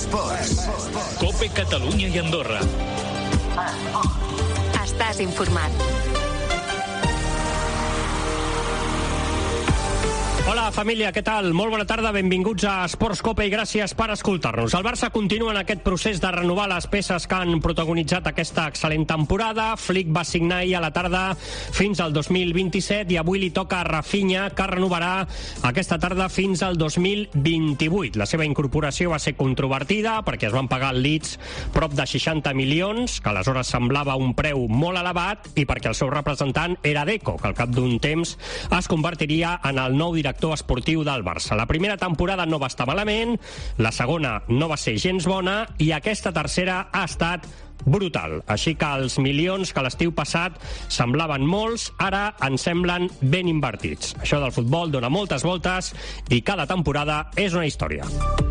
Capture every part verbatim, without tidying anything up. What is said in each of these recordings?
Esports. COPE Catalunya i Andorra. Estàs informat. Hola, família, què tal? Molt bona tarda, benvinguts a Esports COPE i gràcies per escoltar-nos. El Barça continua en aquest procés de renovar les peces que han protagonitzat aquesta excel·lent temporada. Flick va signar ahir a la tarda fins al dos mil vint-i-set i avui li toca a Rafinha, que renovarà aquesta tarda fins al dos mil vint-i-vuit. La seva incorporació va ser controvertida perquè es van pagar al Leeds prop de seixanta milions, que aleshores semblava un preu molt elevat, i perquè el seu representant era Deco, que al cap d'un temps es convertiria en el nou director esportiu del Barça. La primera temporada no va estar malament, la segona no va ser gens bona i aquesta tercera ha estat brutal. Així que els milions que l'estiu passat semblaven molts, ara en semblen ben invertits. Això del futbol dona moltes voltes i cada temporada és una història.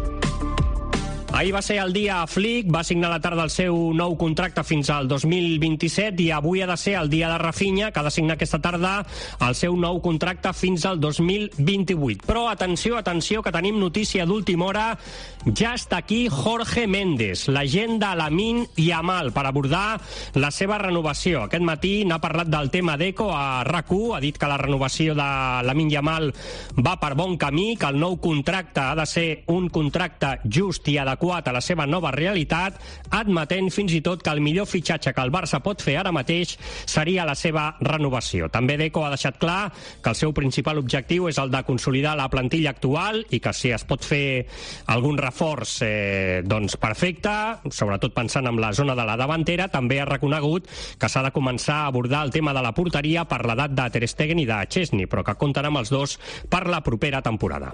Ahir va ser el dia a Flick, va signar a la tarda el seu nou contracte fins al dos mil vint-i-set i avui ha de ser el dia de Rafinha, que ha de signar aquesta tarda el seu nou contracte fins al dos mil vint-i-vuit. Però atenció, atenció, que tenim notícia d'última hora. Ja està aquí Jorge Méndez, l'agent de Lamine Yamal, per abordar la seva renovació. Aquest matí n'ha parlat del tema Deco a RAC u, ha dit que la renovació de Lamine Yamal va per bon camí, que el nou contracte ha de ser un contracte just i adequat a la seva nova realitat, admetent fins i tot que el millor fitxatge que el Barça pot fer ara mateix seria la seva renovació. També Deco ha deixat clar que el seu principal objectiu és el de consolidar la plantilla actual i que si es pot fer algun reforç, eh, doncs perfecte, sobretot pensant en la zona de la davantera. També ha reconegut que s'ha de començar a abordar el tema de la porteria per l'edat de Ter Stegen i de Chesney, però que compten amb els dos per la propera temporada.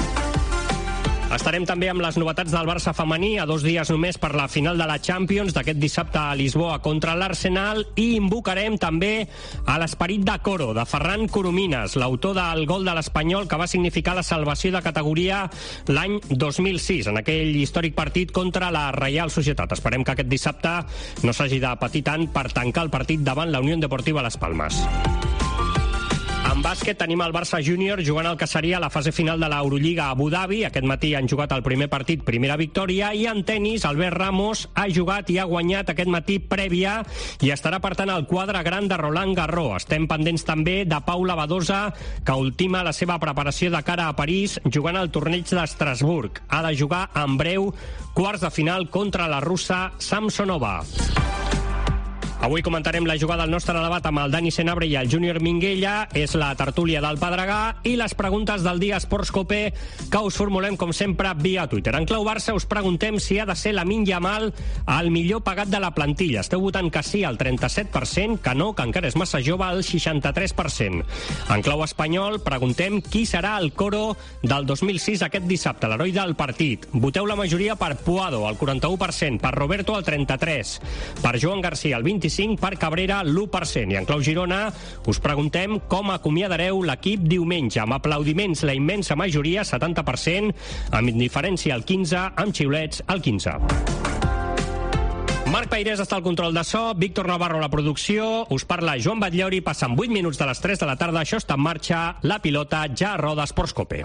Estarem també amb les novetats del Barça femení a dos dies només per la final de la Champions d'aquest dissabte a Lisboa contra l'Arsenal i invocarem també a l'esperit de Coro, de Ferran Coromines, l'autor del gol de l'Espanyol que va significar la salvació de categoria l'any dos mil sis, en aquell històric partit contra la Reial Societat. Esperem que aquest dissabte no s'hagi de patir tant per tancar el partit davant la Unió Deportiva Las Palmas. En bàsquet tenim el Barça Júnior jugant el que seria la fase final de l'Eurolliga a Abu Dhabi. Aquest matí han jugat el primer partit, primera victòria, i en tenis Albert Ramos ha jugat i ha guanyat aquest matí prèvia i estarà per tant al quadre gran de Roland Garros. Estem pendents també de Paula Badosa, que ultima la seva preparació de cara a París jugant al torneig d'Estrasburg. Ha de jugar en breu quarts de final contra la russa Samsonova. Avui comentarem la jugada del nostre debat amb el Dani Senabre i el Júnior Minguella. És la tertúlia del Pedregà i les preguntes del dia Esports COPE que us formulem, com sempre, via Twitter. En clau Barça us preguntem si ha de ser Lamine Yamal el millor pagat de la plantilla. Esteu votant que sí al trenta-set per cent, que no, que encara és massa jove, al seixanta-tres per cent. En clau espanyol preguntem qui serà el Coro del dos mil sis aquest dissabte, l'heroi del partit. Voteu la majoria per Puado, el quaranta-u per cent, per Roberto, el trenta-tres per cent, per Joan Garcia, el vint-i-cinc per cent, per Cabrera, l'u per cent. I en clau Girona us preguntem com acomiadareu l'equip diumenge. Amb aplaudiments la immensa majoria, setanta per cent, amb indiferència el quinze per cent, amb xiulets el quinze per cent. Marc Peirés està al control de so, Víctor Navarro a la producció, us parla Joan Batllori, passen vuit minuts de les tres de la tarda, això està en marxa, la pilota ja roda Esports COPE.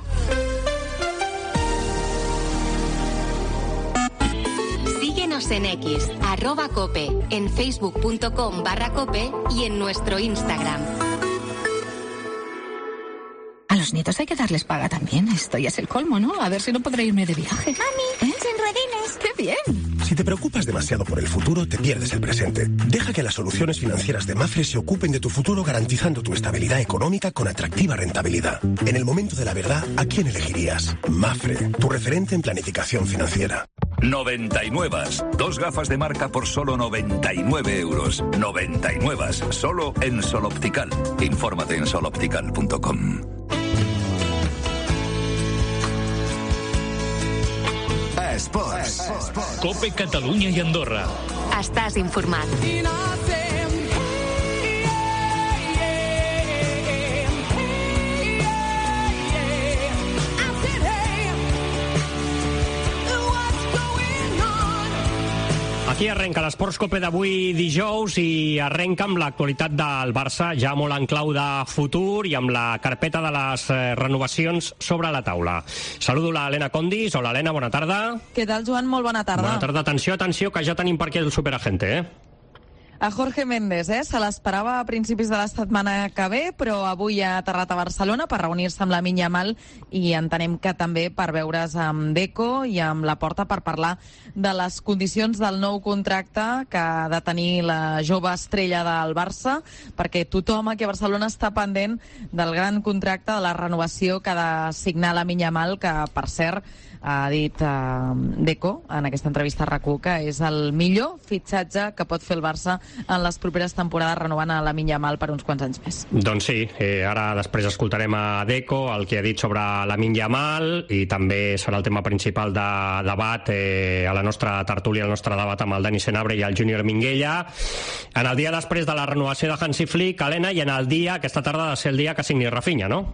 En X, arroba cope, en facebook.com barra cope y en nuestro Instagram. A los nietos hay que darles paga también. Esto ya es el colmo, ¿no? A ver si no podré irme de viaje. Mami, ¿eh? Sin ruedines. ¡Qué bien! Si te preocupas demasiado por el futuro, te pierdes el presente. Deja que las soluciones financieras de Mafre se ocupen de tu futuro garantizando tu estabilidad económica con atractiva rentabilidad. En el momento de la verdad, ¿a quién elegirías? Mafre, tu referente en planificación financiera. noventa y nueve. Dos gafas de marca por solo noventa y nueve euros. noventa y nueve. Solo en Sol Optical. Infórmate en sol optical punto com. Esports. COPE Catalunya i Andorra. Estàs informat. Aquí arrenca l'Esports Cope d'avui dijous i arrenca amb l'actualitat del Barça, ja molt en clau de futur i amb la carpeta de les renovacions sobre la taula. Saludo l'Helena Condis. Hola, Helena, bona tarda. Què tal, Joan? Molt bona tarda. Bona tarda. Atenció, atenció, que ja tenim per aquí el superagente, eh? A Jorge Méndez, eh? Se l'esperava a principis de la setmana que ve, però avui ha aterrat a Barcelona per reunir-se amb Lamine Yamal i entenem que també per veure's amb Deco i amb Laporta per parlar de les condicions del nou contracte que ha de tenir la jove estrella del Barça, perquè tothom aquí a Barcelona està pendent del gran contracte, de la renovació que ha de signar Lamine Yamal, que, per cert, ha dit uh, Deco en aquesta entrevista a RAC1 que és el millor fitxatge que pot fer el Barça en les properes temporades, renovant a Lamine Yamal per uns quants anys més. Doncs sí, eh, ara després escoltarem a Deco el que ha dit sobre Lamine Yamal i també serà el tema principal de debat eh, a la nostra tertúlia, el nostre debat amb el Dani Senabre i el Júnior Minguella. En el dia després de la renovació de Hansi Flick, Helena, i en el dia, aquesta tarda ha de ser el dia que signi Rafinha, no?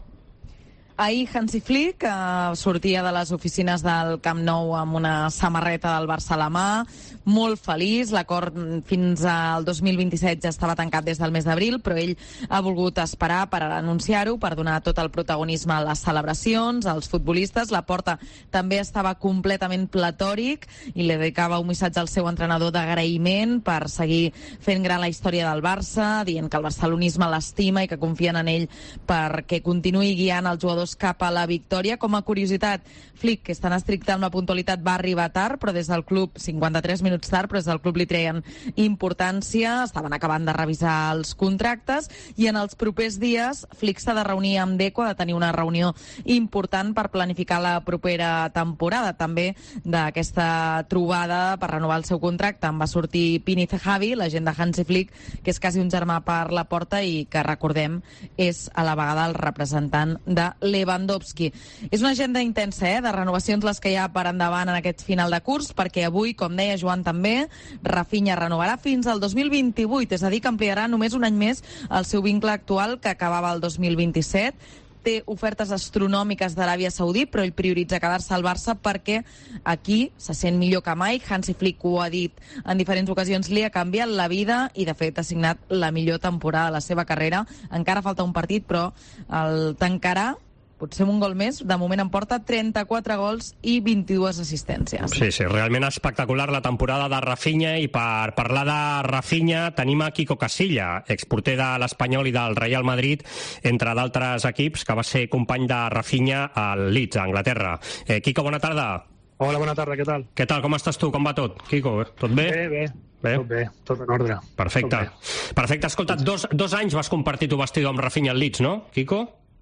Ahir Hansi Flick eh, sortia de les oficines del Camp Nou amb una samarreta del Barça a la mà, molt feliç. L'acord fins al dos mil vint-i-set ja estava tancat des del mes d'abril, però ell ha volgut esperar per anunciar-ho, per donar tot el protagonisme a les celebracions, als futbolistes. Laporta també estava completament platòric i li dedicava un missatge al seu entrenador d'agraïment per seguir fent gran la història del Barça, dient que el barcelonisme l'estima i que confien en ell perquè continuï guiant els jugadors cap a la victòria. Com a curiositat, Flick, que és tan estricte amb la puntualitat, va arribar tard, però des del club, cinquanta-tres minuts tard, però des del club li treien importància, estaven acabant de revisar els contractes, i en els propers dies Flick s'ha de reunir amb Deco, ha de tenir una reunió important per planificar la propera temporada. També d'aquesta trobada per renovar el seu contracte en va sortir Pini Zahavi, l'agent de Hansi Flick, que és quasi un germà per Laporta i que, recordem, és a la vegada el representant de Lewandowski. És una agenda intensa, eh, de renovacions les que hi ha per endavant en aquest final de curs, perquè avui, com deia Joan també, Rafinha renovarà fins al dos mil vint-i-vuit, és a dir, que ampliarà només un any més el seu vincle actual, que acabava el dos mil vint-i-set. Té ofertes astronòmiques d'Aràbia Saudí, però ell prioritza quedar-se al Barça perquè aquí se sent millor que mai. Hansi Flick ho ha dit en diferents ocasions, li ha canviat la vida i, de fet, ha signat la millor temporada de la seva carrera. Encara falta un partit, però el tancarà potser un gol més. De moment en porta trenta-quatre gols i vint-i-dues assistències. Sí, sí, realment espectacular la temporada de Rafinha, i per parlar de Rafinha tenim a Quico Casilla, exporter de l'Espanyol i del Real Madrid, entre d'altres equips, que va ser company de Rafinha al Leeds, a Anglaterra. Eh, Quico, bona tarda. Hola, bona tarda, què tal? Què tal, com estàs tu, com va tot? Quico, tot bé? Bé, bé. Bé. Tot bé, tot en ordre. Perfecte. Perfecte, escolta, dos, dos anys vas compartir tu vestidor amb Rafinha al Leeds, no, Quico?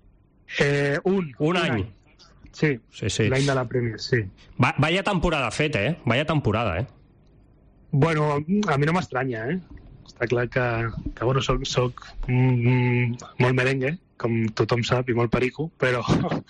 Eh, un. Un, un any. any. Sí, sí, sí. L'any de la Premier, sí. Va, vaya temporada feta, eh? Vaya temporada, eh? Bueno, a mi no m'estranya, eh? Està clar que, que bueno, soc, soc mm, molt merengue, com tothom sap, i molt perico, però,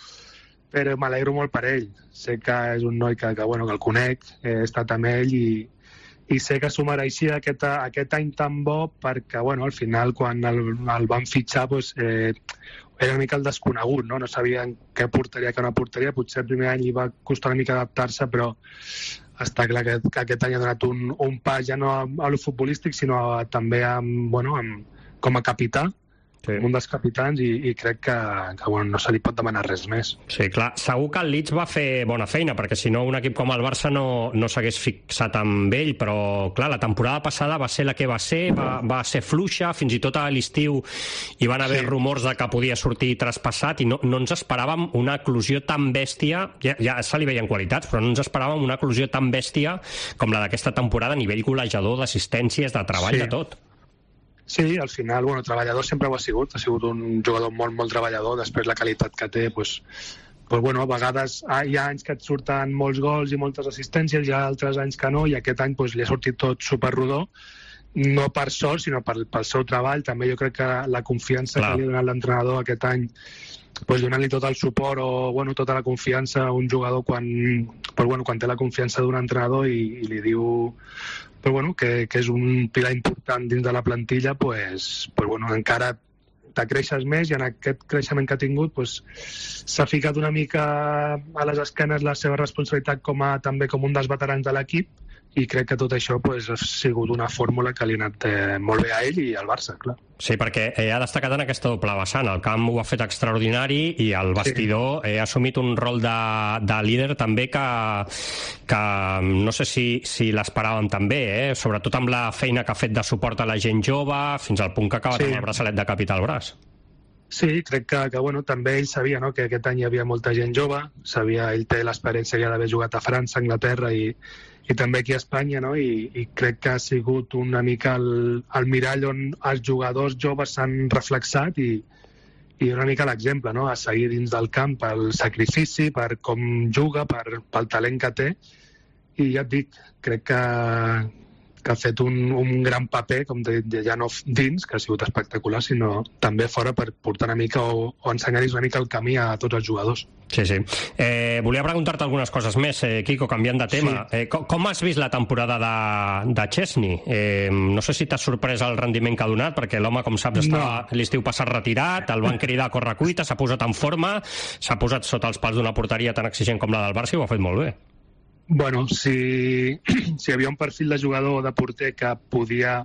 però m'alegro molt per ell. Sé que és un noi que, que, bueno, que el conec, he estat amb ell i, i sé que s'ho mereixia aquest, aquest any tan bo, perquè, bueno, al final, quan el, el van fitxar, pues, eh, era una mica el desconegut, no? No sabien què portaria, què no portaria. Potser el primer any li va costar una mica adaptar-se, però està clar que, que aquest any ha donat un, un pas ja no a, a lo futbolístic, sinó a, també amb, bueno, amb, com a capità, sí. Un dels capitans, i, i crec que, que bueno, no se li pot demanar res més. Sí, clar, segur que el Leeds va fer bona feina, perquè si no un equip com el Barça no, no s'hagués fixat amb ell, però clar, la temporada passada va ser la que va ser, va, va ser fluixa, fins i tot a l'estiu hi van haver sí. rumors de que podia sortir traspassat, i no, no ens esperàvem una eclosió tan bèstia, ja, ja se li veien qualitats, però no ens esperàvem una eclosió tan bèstia com la d'aquesta temporada a nivell golejador, d'assistències, de treball, sí. de tot. Sí, al final, bueno, treballador sempre ho ha sigut, ha sigut un jugador molt, molt treballador, després la qualitat que té, pues, pues, bueno, a vegades hi ha anys que et surten molts gols i moltes assistències, hi ha altres anys que no, i aquest any pues, li ha sortit tot superrodó, no per sort, sinó per, pel seu treball. També jo crec que la confiança Clar. que li ha donat l'entrenador aquest any, pues, donant-li tot el suport o bueno, tota la confiança a un jugador quan, pues, bueno, quan té la confiança d'un entrenador i, i li diu però, bueno, que, que és un pilar important dins de la plantilla, pues, pues, bueno, encara te creixes més, i en aquest creixement que ha tingut pues, s'ha ficat una mica a les esquenes la seva responsabilitat com a, també com un dels veterans de l'equip, i crec que tot això pues, ha sigut una fórmula que li ha anat eh, molt bé a ell i al Barça, clar. Sí, perquè eh, ha destacat en aquesta doble vessant. El camp ho ha fet extraordinari i el vestidor sí. eh, ha assumit un rol de, de líder també que, que no sé si, si l'esperàvem també, eh? Sobretot amb la feina que ha fet de suport a la gent jove, fins al punt que ha acabat sí. amb el braçalet de capità al braç. Sí, crec que, que bueno, també ell sabia, no?, que aquest any hi havia molta gent jove, sabia, ell té l'experiència ja d'haver jugat a França, Anglaterra i, i també aquí a Espanya, no?, I, i crec que ha sigut una mica el, el mirall on els jugadors joves s'han reflexat i, i una mica l'exemple, no?, a seguir dins del camp pel sacrifici, per com juga, per, pel talent que té, i ja et dic, crec que que ha fet un, un gran paper, com de, de ja no dins, que ha sigut espectacular, sinó també fora per portar una mica o, o ensenyar-los una mica el camí a tots els jugadors. Sí, sí. Eh, volia preguntar-te algunes coses més, eh, Quico, canviant de tema. Sí. Eh, com, com has vist la temporada de, de Chesney? Eh, no sé si t'ha sorprès el rendiment que ha donat, perquè l'home, com saps, estava no. l'estiu passat retirat, el van cridar a correcuita, s'ha posat en forma, s'ha posat sota els pals d'una porteria tan exigent com la del Barça i ho ha fet molt bé. Bueno, si, si hi havia un perfil de jugador o de porter que podia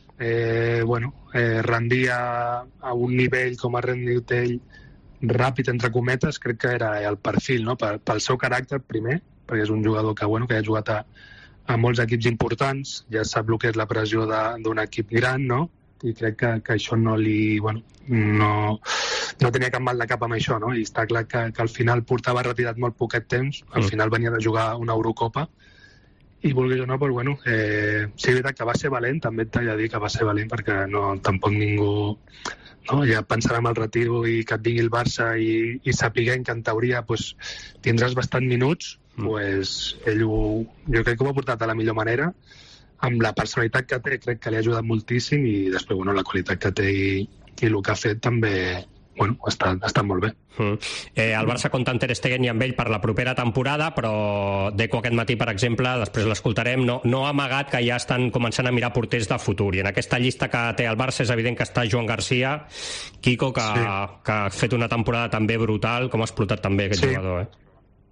eh, bueno, eh, rendir a, a un nivell com ha rendit ell ràpid, entre cometes, crec que era el perfil, no? Pel, pel seu caràcter, primer, perquè és un jugador que, bueno, que ha jugat a, a molts equips importants, ja sap el que és la pressió d'un equip gran, no? I crec que, que això no li... Bueno, no, no tenia cap mal de cap amb això, no? I està clar que, que al final portava retirat molt poquet temps, al final venia de jugar una Eurocopa, i vulguis o no, doncs, bueno, eh, sí, és veritat que va ser valent, també t'he de dir que va ser valent, perquè no, tampoc ningú... No? Ja pensarà en el retiro i que et vingui el Barça i, i sapiguem que en teoria pues, tindràs bastants minuts, mm. pues, ell ho, jo crec que ho ha portat de la millor manera, amb la personalitat que té, crec que li ha ajudat moltíssim, i després, bueno, la qualitat que té i, i el que ha fet també, bueno, ha estat, ha estat molt bé. Mm. Eh, el Barça compta amb Ter Stegen i amb ell per la propera temporada, però Deco aquest matí, per exemple, després l'escoltarem, no, no ha amagat que ja estan començant a mirar porters de futur, i en aquesta llista que té el Barça és evident que està Joan Garcia, Quico, que, sí. que ha fet una temporada també brutal, com ha explotat també aquest sí. jugador, eh?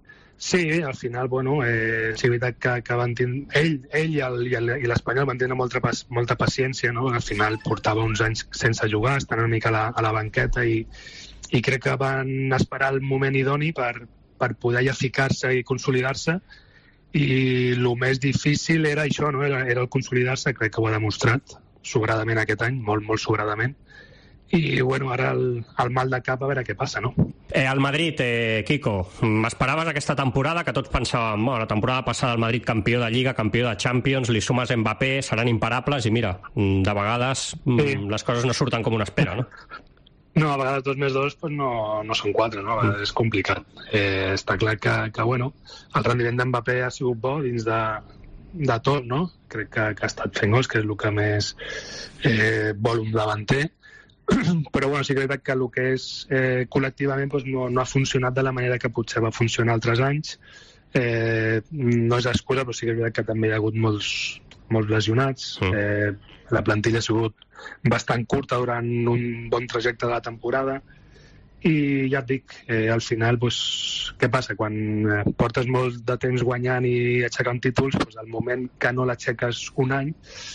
Sí, al final, bueno, eh, sí, és veritat que, que van tindre, ell, ell i l'Espanyol van tenir molta, molta paciència, no? Al final portava uns anys sense jugar, estan una mica a la, a la banqueta i, i crec que van esperar el moment idoni per, per poder ja ficar-se i consolidar-se, i el més difícil era això, no? Era, era el consolidar-se, crec que ho ha demostrat sobradament aquest any, molt, molt sobradament. I, bueno, ara el, el mal de cap a veure què passa, no? Eh, el Madrid, eh, Quico, m'esperaves aquesta temporada, que tots pensàvem, bueno, la temporada passada el Madrid campió de Lliga, campió de Champions, li sumes Mbappé, seran imparables, i mira, de vegades sí. les coses no surten com una espera, no? No, a vegades dos més dos pues no, no són quatre, no? A vegades és complicat. Eh, està clar que, que, bueno, el rendiment d'Mbappé ha sigut bo dins de, de tot, no? Crec que, que ha estat fent gols, que és el que més eh, vol un davanter, però bueno, sí que és veritat que el que és eh, col·lectivament doncs, no, no ha funcionat de la manera que potser va funcionar altres anys. Eh, no és excusa, però sí que és veritat que també hi ha hagut molts, molts lesionats. Eh, la plantilla ha sigut bastant curta durant un bon trajecte de la temporada, i ja et dic, eh, al final doncs, què passa? Quan eh, portes molt de temps guanyant i aixecant títols, doncs, al moment que no l'aixeques un any,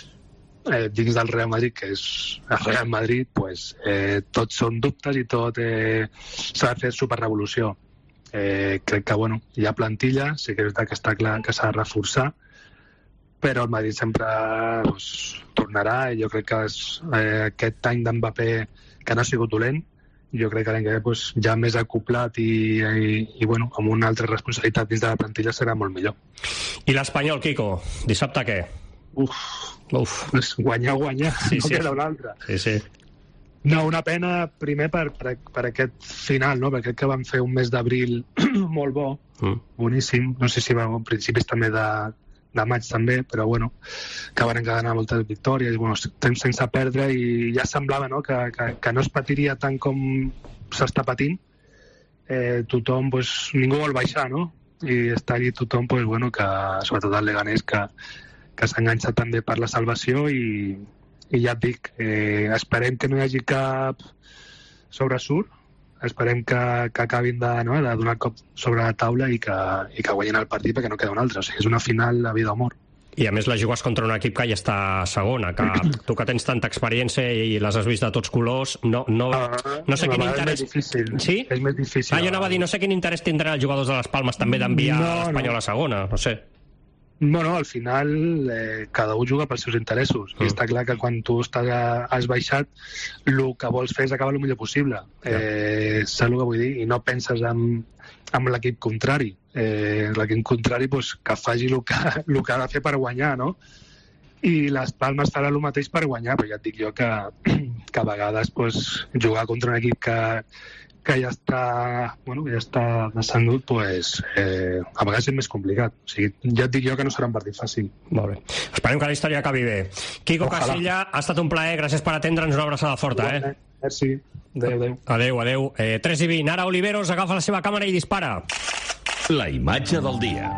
Eh, dins del Real Madrid, que és el Real Madrid, pues, eh, tots són dubtes i tot eh, s'ha de fer superrevolució. Eh, crec que, bueno, hi ha plantilla, sí que és veritat que està clar que s'ha de reforçar, però el Madrid sempre pues, tornarà, i jo crec que és, eh, aquest any d'Mbappé, que no ha sigut dolent, jo crec que l'any que ve pues, ja més acoplat i, i, i bueno, amb una altra responsabilitat dins de la plantilla serà molt millor. I l'Espanyol, Quico, dissabte què? Uf, Uf. Pues guanyar, guanyar, sí, no sí. queda una altra. Sí, sí. No, una pena primer per, per, per aquest final, no? Perquè crec que van fer un mes d'abril molt bo, mm. boníssim, no sé si va a principis també de, de maig també, però bueno, que van encadenar moltes victòries, bueno, temps sense perdre, i ja semblava, no?, que, que, que no es patiria tant com s'està patint. Eh, tothom, pues, ningú vol baixar, no? I està allí tothom, pues, bueno, que, sobretot el Leganés, que que s'enganxa també per la salvació, i, i ja et dic, eh, esperem que no hi hagi cap sobresurt, esperem que, que acabin de, no, de donar cop sobre la taula i que, i que guanyin el partit, perquè no queda un altre, o sigui, és una final a vida o mort. I a més la jugues contra un equip que ja està segona, que tu que tens tanta experiència i les has vist de tots colors, no, no, no sé quin interès... És més difícil. Sí? És més difícil. Ah, jo anava a dir, no sé quin interès tindran els jugadors de les Palmes també d'enviar no, l'Espanyol no. a segona, no sé. Bueno, al final eh, cada un juga pels seus interessos mm. i està clar que quan tu estàs, has baixat el que vols fer és acabar el millor possible eh, saps el que vull dir? I no penses en, en l'equip contrari eh, l'equip contrari pues, que faci el que, el que ha de fer per guanyar, no? I les Palmes farà el mateix per guanyar, però ja et dic jo que, que a vegades pues, jugar contra un equip que que ja està, bueno, ja està descendut, pues, eh, a vegades és més complicat. O sigui, ja et dic jo que no serà un partit fàcil. Molt bé. Esperem que la història acabi bé. Quico Ojalà. Casilla, ha estat un plaer, gràcies per atendre'ns, una abraçada forta. Eh? Merci. Adéu, adéu. Adéu, adéu. Eh, tres i vint, ara Oliveros agafa la seva càmera i dispara. La imatge del dia.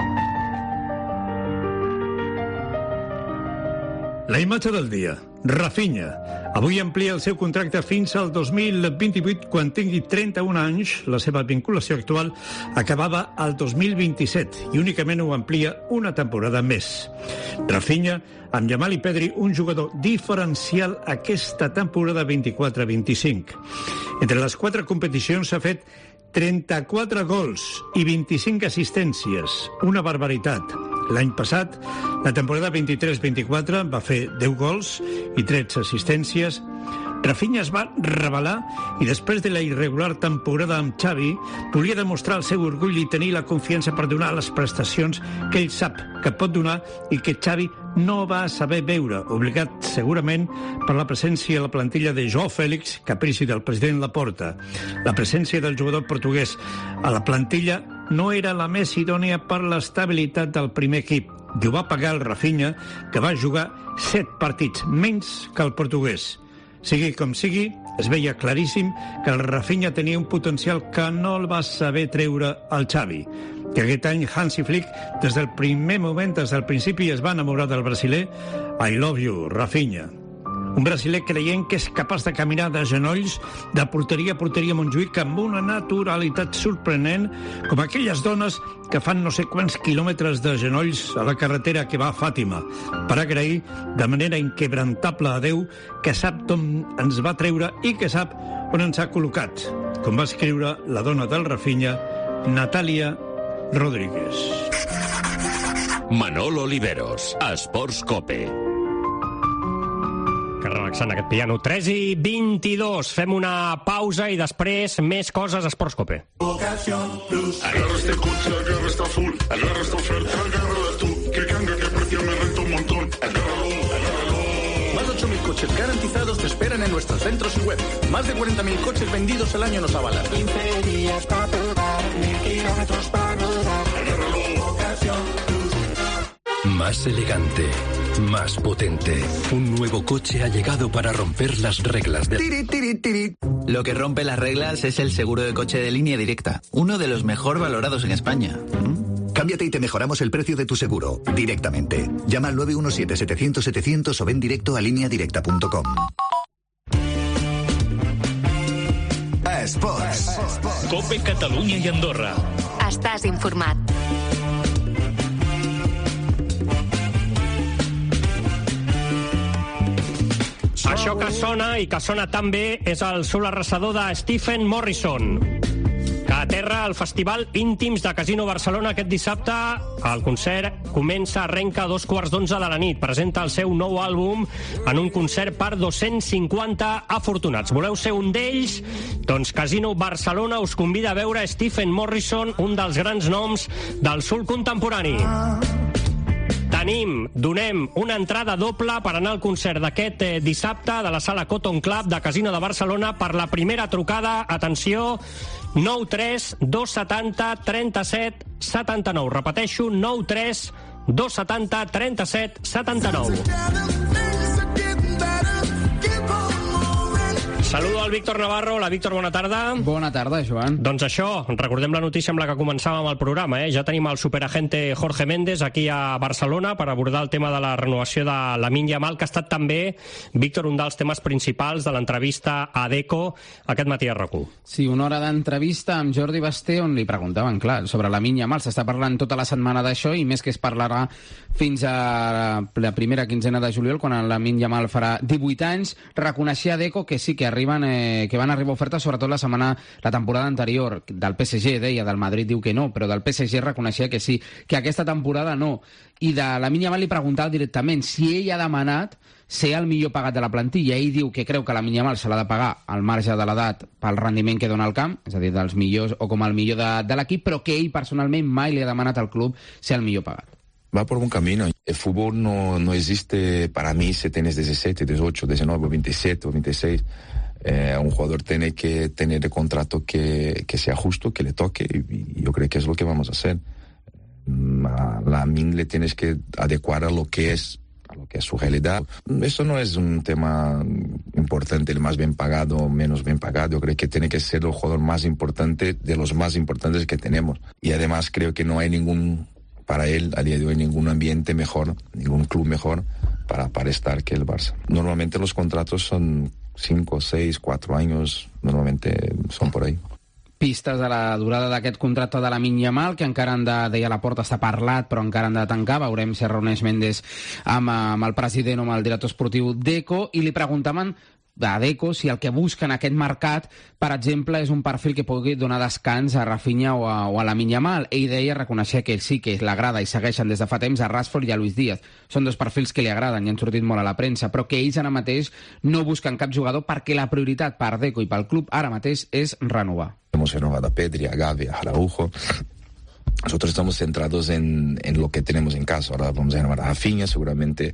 La imatge del dia. Rafinha. Avui amplia el seu contracte fins al dos mil vint-i-vuit, quan tingui trenta-un anys. La seva vinculació actual acabava al dos mil vint-i-set i únicament ho amplia una temporada més. Rafinha, amb Yamal i Pedri, un jugador diferencial aquesta temporada vint-i-quatre vint-i-cinc. Entre les quatre competicions s'ha fet trenta-quatre gols i vint-i-cinc assistències. Una barbaritat. L'any passat, la temporada vint-i-tres vint-i-quatre, va fer deu gols i tretze assistències. Rafinha es va revelar i després de la irregular temporada amb Xavi volia demostrar el seu orgull i tenir la confiança per donar les prestacions que ell sap que pot donar i que Xavi no va saber veure, obligat segurament per la presència a la plantilla de Joao Félix, caprici del president Laporta. La presència del jugador portuguès a la plantilla no era la més idònia per l'estabilitat del primer equip. I ho va pagar el Rafinha, que va jugar set partits menys que el portuguès. Sigui com sigui, es veia claríssim que el Rafinha tenia un potencial que no el va saber treure al Xavi. Que aquest any Hansi Flick, des del primer moment, des del principi, es va enamorar del brasiler. I love you, Rafinha. Un brasiler creient que és capaç de caminar de genolls de porteria a porteria a Montjuïc amb una naturalitat sorprenent, com aquelles dones que fan no sé quants quilòmetres de genolls a la carretera que va a Fàtima, per agrair de manera inquebrantable a Déu que sap d'on ens va treure i que sap on ens ha col·locat, com va escriure la dona del Rafinha, Natàlia Rodríguez. Manol Oliveros, Esports Cope. Que relaxant aquest piano. tres i vint-i-dos. Fem una pausa i després més coses a Esports Cope. Agarra este coche, agarra esta full, agarra esta oferta, agárrala tú, que canga, que precio me renta un montón. Agárralo, agárralo. Más de ocho mil coches garantizados te esperan en nuestros centros y web. Más de cuarenta mil coches vendidos al año nos avalan. quince días para probar, mil kilómetros para rodar. Agárralo. Ocasión Plus. Más elegante, más potente. Un nuevo coche ha llegado para romper las reglas de... Tiri, tiri, tiri. Lo que rompe las reglas es el seguro de coche de Línea Directa, uno de los mejor valorados en España. ¿Mm? Cámbiate y te mejoramos el precio de tu seguro, directamente. Llama al nueve uno siete, setecientos, setecientos o ven directo a línea directa punto com. Esports. Cope Catalunya i Andorra. Estàs informat. Això que sona i que sona tan bé és el sol arrasador de Stephen Morrison, que aterra al Festival Íntims de Casino Barcelona aquest dissabte. El concert comença, arrenca a dos quarts d'onze de la nit. Presenta el seu nou àlbum en un concert per dos-cents cinquanta afortunats. Voleu ser un d'ells? Doncs Casino Barcelona us convida a veure Stephen Morrison, un dels grans noms del soul contemporani. Tenim, donem una entrada doble per anar al concert d'aquest eh, dissabte de la sala Cotton Club de Casino de Barcelona per la primera trucada. Atenció, nou tres dos setanta trenta-set setanta-nou. Repeteixo, nou tres dos setanta trenta-set setanta-nou. Saludo al Víctor Navarro. Hola, Víctor, bona tarda. Bona tarda, Joan. Doncs això, recordem la notícia amb la que començàvem el programa. Eh? Ja tenim el superagente Jorge Méndez aquí a Barcelona per abordar el tema de la renovació de Lamine Yamal, que ha estat també, Víctor, un dels temes principals de l'entrevista a Deco aquest matí a RAC u. Sí, una hora d'entrevista amb Jordi Basté on li preguntaven, clar, sobre Lamine Yamal. S'està parlant tota la setmana d'això i més que es parlarà fins a la primera quinzena de juliol, quan Lamine Yamal farà divuit anys. Reconeixia Deco que sí que arriben, eh, que van arribar ofertes, sobretot la setmana, la temporada anterior, del P S G, deia, del Madrid diu que no, però del P S G reconeixia que sí, que aquesta temporada no. I de Lamine Yamal li preguntava directament si ell ha demanat ser el millor pagat de la plantilla. Ell diu que creu que Lamine Yamal se l'ha de pagar al marge de l'edat pel rendiment que dona al camp, és a dir, dels millors o com el millor de, de l'equip, però que ell personalment mai li ha demanat al club ser el millor pagat. Va por buen camino. El fútbol no, no existe para mí si tienes diecisiete, dieciocho, diecinueve, veintisiete o veintiséis. Eh, un jugador tiene que tener el contrato que, que sea justo, que le toque, y, y yo creo que es lo que vamos a hacer. A Lamine le tienes que adecuar a lo que es a lo que es su realidad. Eso no es un tema importante, el más bien pagado o menos bien pagado. Yo creo que tiene que ser el jugador más importante de los más importantes que tenemos. Y además creo que no hay ningún, para él, a día de hoy, ningún ambiente mejor, ningún club mejor para, para estar que el Barça. Normalmente los contratos son cinco, seis, cuatro años, normalmente son por ahí. Pistes de la durada d'aquest contracte de Lamine Yamal, que encara han de, deia la Porta, està parlat, però encara han de tancar. Veurem si es reuneix Méndez amb, amb el president o amb el director esportiu Deco, i li preguntaven a Deco si el que busca en aquest mercat, per exemple, és un perfil que pugui donar descans a Rafinha o a, o a Lamine Yamal. Ell deia, reconeixer que sí que l'agrada i segueixen des de fa temps a Rashford i a Luis Díaz. Són dos perfils que li agraden i han sortit molt a la premsa, però que ells ara mateix no busquen cap jugador perquè la prioritat per Deco i pel club ara mateix és renovar. Hemos renovado a Pedri, a Gavi, a Araujo. Nosotros estamos centrados en, en lo que tenemos en casa. Ahora vamos a renovar a Rafinha, seguramente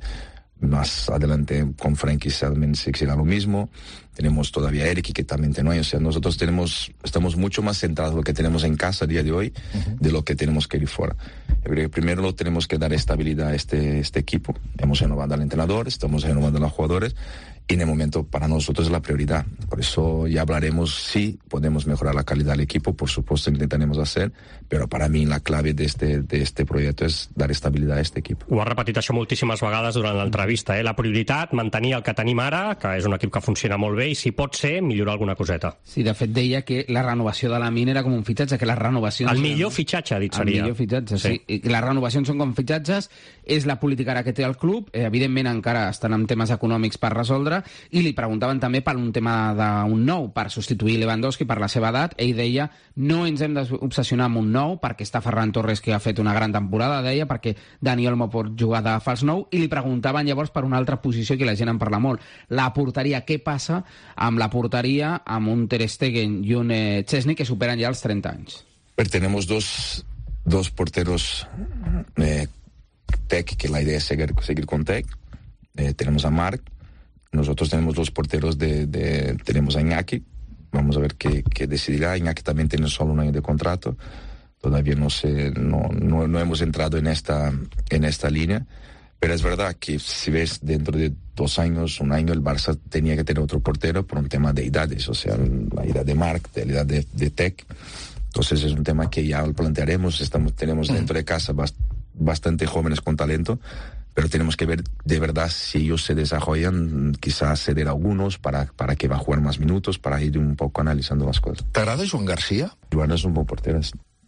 más adelante con Frankie Selman se será lo mismo. Tenemos todavía a Eric, que también tiene, o sea, nosotros tenemos, estamos mucho más centrados en lo que tenemos en casa a día de hoy, uh-huh, de lo que tenemos que ir fuera. Yo creo que primero lo tenemos que dar estabilidad a este, este equipo. Hemos renovado al entrenador, estamos renovando a los jugadores, y en el momento para nosotros es la prioridad. Por eso ya hablaremos si podemos mejorar la calidad del equipo, por supuesto intentaremos hacer, però para mí la clave de este, de este proyecto es dar estabilitat a este equip. Ho ha repetit això moltíssimes vegades durant l'entrevista, eh? La prioritat, mantenir el que tenim ara, que és un equip que funciona molt bé, i si pot ser, millorar alguna coseta. Sí, de fet deia que la renovació de Lamine era com un fitxatge, que les renovacions... El millor fitxatge, ha dit, seria. El millor fitxatge, sí. sí. Les renovacions són com fitxatges, és la política ara que té el club, eh, evidentment encara estan amb temes econòmics per resoldre, i li preguntaven també per un tema d'un nou, per substituir Lewandowski per la seva edat. Ell deia, no ens hem d'obsessionar amb un nou, perquè està Ferran Torres, que ha fet una gran temporada, deia, perquè Dani Olmo pot jugar de fals nou, i li preguntaven llavors per una altra posició que la gent en parla molt, la porteria. Què passa amb la porteria, amb un Ter Stegen i un eh, Chesney que superen ja els trenta anys? Pero tenemos dos, dos porteros, eh, Tec, que la idea es seguir, seguir con Tec, eh, tenemos a Marc. Nosotros tenemos dos porteros, de, de tenemos a Iñaki, vamos a ver qué, qué decidirá. Iñaki también tiene solo un año de contrato, todavía no sé, no, no, no hemos entrado en esta, en esta línea, pero es verdad que si ves dentro de dos años, un año, el Barça tenía que tener otro portero por un tema de edades, o sea, la edad de Marc, de la edad de, de Tec. Entonces es un tema que ya lo plantearemos. Estamos, tenemos dentro de casa bast, bastante jóvenes con talento, pero tenemos que ver de verdad si ellos se desarrollan, quizás ceder a algunos para, para que va a jugar más minutos, para ir un poco analizando las cosas. T'agrada Joan Garcia? Joan és un bon porter.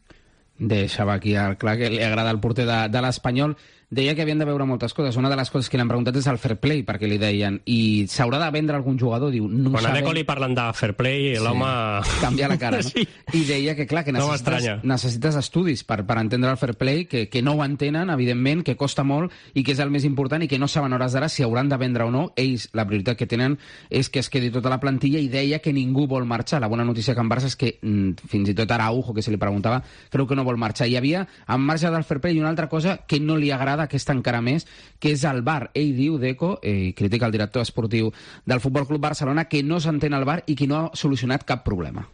Deixava aquí clar que li agrada el porter de, de l'Espanyol. Deia que havien de veure moltes coses. Una de les coses que li han preguntat és el fair play, perquè li deien, i s'haurà de vendre algun jugador? Diu, no Quan sabem... a Deco li parlen de fair play, sí, l'home... canvia la cara, no? Sí. I deia que, clar, que necessites, no necessites estudis per, per entendre el fair play, que, que no ho entenen, evidentment, que costa molt i que és el més important i que no saben hores d'ara si hauran de vendre o no. Ells, la prioritat que tenen és que es quedi tota la plantilla, i deia que ningú vol marxar. La bona notícia que en Barça és que mm, fins i tot Araujo, que se li preguntava, creu que no vol marxar. Hi havia, en marge del fair play, una altra cosa que no li agrada, aquesta encara més, que és el V A R. Ell diu, Deco, eh, critica el director esportiu del Futbol Club Barcelona, que no s'entén el V A R i que no ha solucionat cap problema.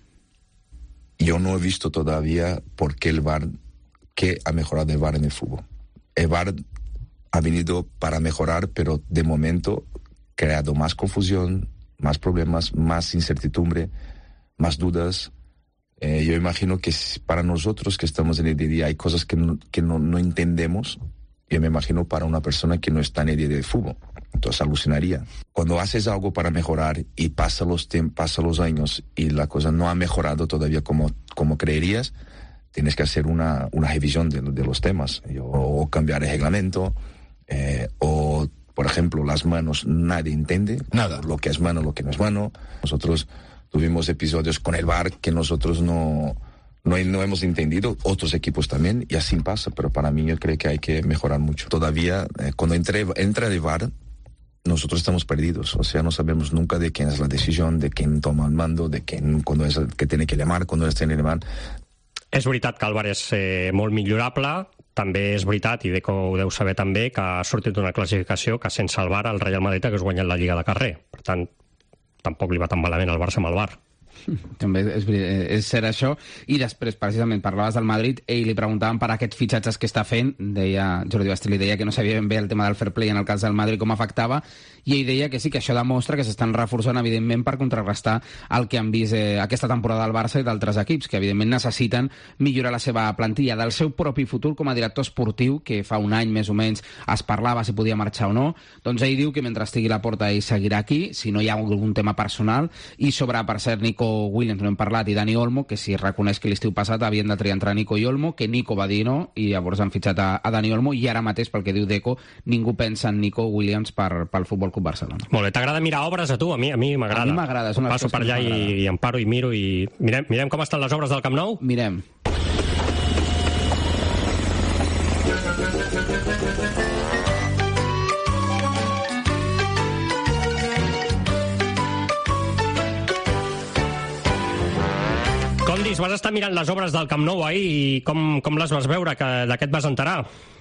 Yo no he visto todavía por qué el V A R, qué ha mejorado el V A R en el fútbol. El V A R ha venido para mejorar, pero de momento ha creado más confusión, más problemas, más incertidumbre, más dudas. Eh, yo imagino que para nosotros que estamos en el día a día hay cosas que no, que no, no entendemos. Yo me imagino para una persona que no está en el día de fútbol. Entonces alucinaría. Cuando haces algo para mejorar y pasa los, pasa los años y la cosa no ha mejorado todavía como, como creerías, tienes que hacer una, una revisión de, de los temas. O cambiar el reglamento, eh, o, por ejemplo, las manos. Nadie entiende nada lo que es mano, lo que no es mano. Nosotros tuvimos episodios con el V A R que nosotros no... No, no hemos entendido, otros equipos también, y así pasa, pero para mí yo creo que hay que mejorar mucho. Todavía, eh, cuando entre, entra el V A R, nosotros estamos perdidos, o sea, no sabemos nunca de quién es la decisión, de quién toma el mando, de quién, cuando es el que tiene que llamar, cuando es tiene que llamar. És veritat que el V A R és eh, molt millorable, també és veritat, i Deco ho deu saber també, que ha sortit una classificació que sense el V A R el Real Madrid hagués guanyat la Lliga de carrer. Per tant, tampoc li va tan malament al Barça amb el V A R. També és, és cert això. I després, precisament, parlaves del Madrid, ell li preguntaven per aquests fitxatges que està fent, deia, Jordi Basté li deia que no sabia ben bé el tema del fair play en el cas del Madrid com afectava, i ell deia que sí, que això demostra que s'estan reforçant, evidentment, per contrarrestar el que han vist eh, aquesta temporada del Barça i d'altres equips, que evidentment necessiten millorar la seva plantilla. Del seu propi futur com a director esportiu, que fa un any més o menys es parlava si podia marxar o no, doncs ell diu que mentre estigui a la porta ell seguirà aquí, si no hi ha algun tema personal, i sobre, per cert, Nico Williams no hem parlat, i Dani Olmo, que si reconeix que l'estiu passat havien de triar entre Nico i Olmo, que Nico va dir no, i llavors han fitxat a, a Dani Olmo, i ara mateix, pel que diu Deco, ningú pensa en Nico Williams per, pel Futbol Club Barcelona. Molt bé, t'agrada mirar obres a tu? A mi a mi m'agrada. A mi m'agrada. Passo per allà i, i em paro i miro i... Mirem, mirem com estan les obres del Camp Nou? Mirem. Condis, vas estar mirant les obres del Camp Nou ahir i com, com les vas veure, que de què et vas enterar?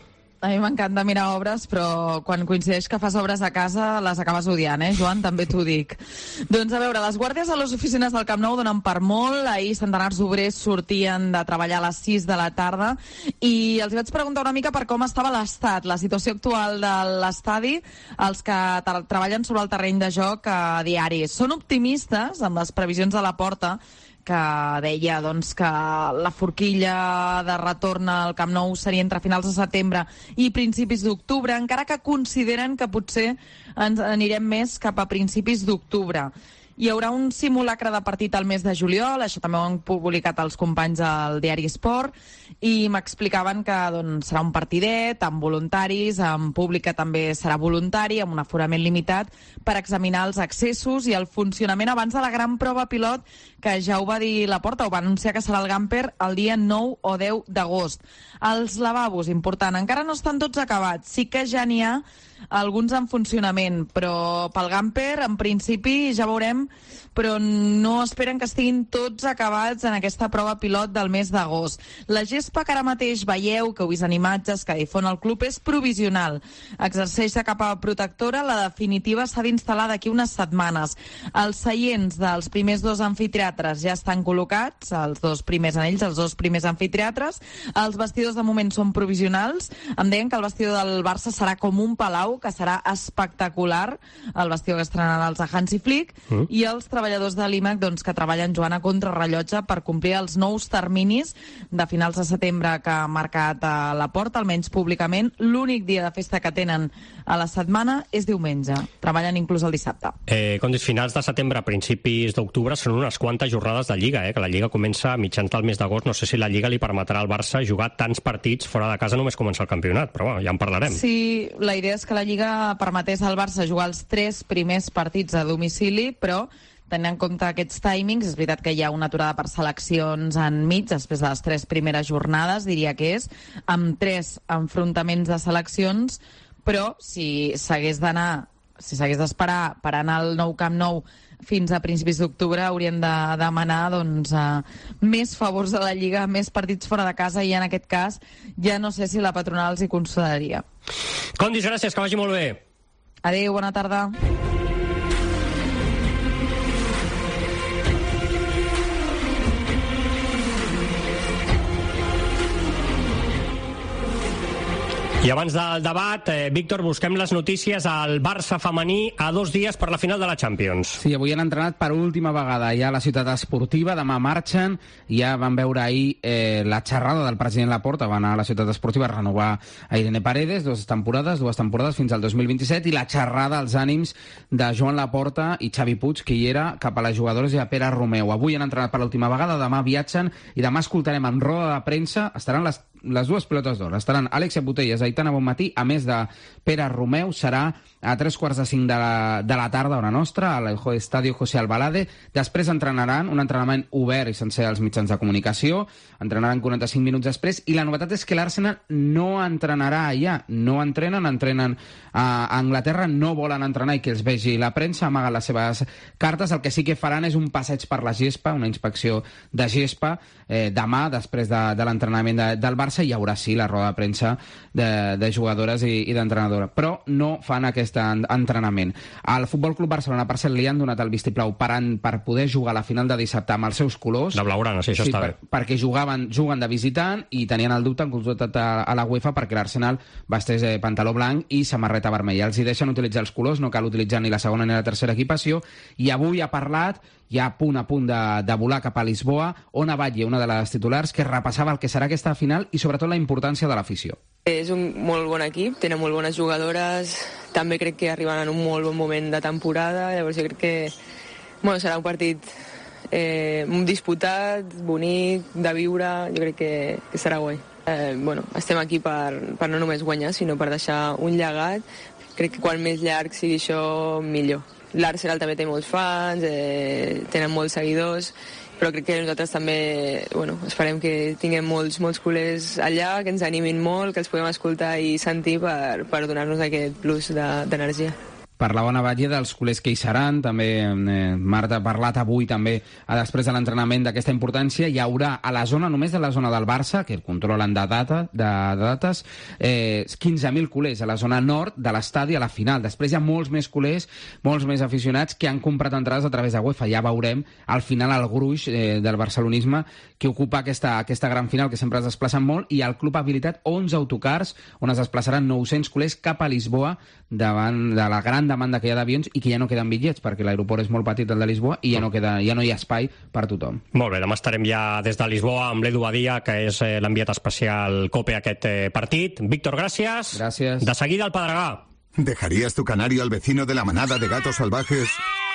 A mi m'encanta mirar obres, però quan coincideix que fas obres a casa les acabes odiant, eh, Joan? També t'ho dic. Doncs a veure, les guàrdies a les oficines del Camp Nou donen per molt. Ahir centenars d'obrers sortien de treballar a les sis de la tarda i els vaig preguntar una mica per com estava l'estat, la situació actual de l'estadi, els que treballen sobre el terreny de joc a diari. Són optimistes amb les previsions de la porta, que deia doncs, que la forquilla de retorn al Camp Nou seria entre finals de setembre i principis d'octubre, encara que consideren que potser ens anirem més cap a principis d'octubre. Hi haurà un simulacre de partit al mes de juliol, això també ho han publicat els companys al diari Esport, i m'explicaven que doncs, serà un partidet amb voluntaris, amb públic que també serà voluntari, amb un aforament limitat, per examinar els accessos i el funcionament abans de la gran prova pilot, que ja ho va dir Laporta, ho va anunciar que serà el Gamper el dia nou o deu d'agost. Els lavabos, important, encara no estan tots acabats, sí que ja n'hi ha alguns en funcionament, però pel Gamper, en principi, ja veurem, però no esperen que estiguin tots acabats en aquesta prova pilot del mes d'agost. La gespa que ara mateix veieu, que heu vist en imatges que difon el club, és provisional. Exerceix de capa protectora, la definitiva s'ha d'instal·lar d'aquí unes setmanes. Els seients dels primers dos amfiteatres ja estan col·locats, els dos primers anells, els dos primers amfiteatres. Els vestidors de moment són provisionals. Em deien que el vestidor del Barça serà com un palau, que serà espectacular, el vestidor que estrenarà els de Hansi Flick, mm. i els treballadors de l'I M A C doncs, que treballen jugant a contrarrellotge per complir els nous terminis de finals de setembre que ha marcat a la porta, almenys públicament. L'únic dia de festa que tenen a la setmana és diumenge. Treballen inclús el dissabte. Eh, com dius, finals de setembre, principis d'octubre, són unes quantes jornades de Lliga, eh? Que la Lliga comença a mitjans del mes d'agost. No sé si la Lliga li permetrà al Barça jugar tants partits fora de casa només començar el campionat, però bueno, ja en parlarem. Sí, la idea és que la Lliga permetés al Barça jugar els tres primers partits a domicili, però tenint en compte aquests timings, és veritat que hi ha una aturada per seleccions enmig, després de les tres primeres jornades, diria que és, amb tres enfrontaments de seleccions, però si s'hagués d'anar, si s'hagués d'esperar per anar al nou Camp Nou fins a principis d'octubre, hauríem de demanar doncs, uh, més favors de la Lliga, més partits fora de casa, i en aquest cas ja no sé si la patronal els hi concediria. Condis, gràcies, que vagi molt bé. Adéu, bona tarda. I abans del debat, eh, Víctor, busquem les notícies al Barça femení a dos dies per la final de la Champions. Sí, avui han entrenat per última vegada ja a la ciutat esportiva, demà marxen, ja van veure ahir eh, la xerrada del president Laporta, van anar a la ciutat esportiva a renovar a Irene Paredes, dues temporades, dues temporades fins al dos mil vint-i-set, i la xerrada als ànims de Joan Laporta i Xavi Puig, que hi era, cap a les jugadores i a Pere Romeu. Avui han entrenat per l'última vegada, demà viatgen i demà escoltarem en roda de premsa, estaran les les dues pilotes d'or. Estaran Alexia Putellas, Aitana Bonmatí, a més de Pere Romeu. Serà a tres quarts de cinc de la, de la tarda, hora nostra, al Estadio José Albalade. Després entrenaran un entrenament obert i sencer als mitjans de comunicació. Entrenaran quaranta-cinc minuts després. I la novetat és que l'Arsenal no entrenarà allà. No entrenen, entrenen a Anglaterra, no volen entrenar i que els vegi la premsa, amaguen les seves cartes. El que sí que faran és un passeig per la gespa, una inspecció de gespa, eh, demà, després de, de l'entrenament de, del Barça. Hi haurà, sí, la roda de premsa de, de jugadores i, i d'entrenadora, però no fan aquest entrenament. Al Futbol Club Barcelona, per cert, li han donat el vistiplau per, an, per poder jugar a la final de dissabte amb els seus colors. De blaugrana, sí, això sí, està per, bé. Perquè jugaven, juguen de visitant i tenien el dubte, han consultat a, a la UEFA perquè l'Arsenal vestés eh, pantaló blanc i samarreta vermella. Els hi deixen utilitzar els colors, no cal utilitzar ni la segona ni la tercera equipació, i avui ha parlat ja a punt a punt de, de volar cap a Lisboa, Ona Batlle, una de les titulars, que repassava el que serà aquesta final i sobretot la importància de l'afició. És un molt bon equip, tenen molt bones jugadores, també crec que arriben en un molt bon moment de temporada, llavors jo crec que bueno, serà un partit eh, disputat, bonic, de viure, jo crec que, que serà guai. Eh, bueno, estem aquí per, per no només guanyar, sinó per deixar un llegat. Crec que quan més llarg sigui això, millor. L'Arsenal també té molts fans, eh, tenen molts seguidors, però crec que nosaltres també bueno, esperem que tinguem molts, molts culers allà, que ens animin molt, que els podem escoltar i sentir per, per donar-nos aquest plus d'energia. Parlava Ona Batlle dels culers que hi seran, també eh, Marta ha parlat avui també a després de l'entrenament d'aquesta importància. Hi haurà a la zona, només de la zona del Barça, que el controlen de, data, de, de dates, eh, quinze mil culers a la zona nord de l'estadi a la final. Després hi ha molts més culers, molts més aficionats que han comprat entrades a través de UEFA. Ja veurem al final el gruix eh, del barcelonisme que ocupa aquesta, aquesta gran final, que sempre es desplacen molt, i el club ha habilitat onze autocars on es desplaçaran nou-cents culers cap a Lisboa davant de la gran demanda que hi ha d'avions i que ja no queden bitllets perquè l'aeroport és molt petit, el de Lisboa, i ja no, queda, ja no hi ha espai per tothom. Molt bé, demà estarem ja des de Lisboa amb l'Edu Badia, que és eh, l'enviat especial COPE a aquest eh, partit. Víctor, gràcies. Gràcies. De seguida al Pedregà. ¿Dejarías tu canario al vecino de la manada de gatos salvajes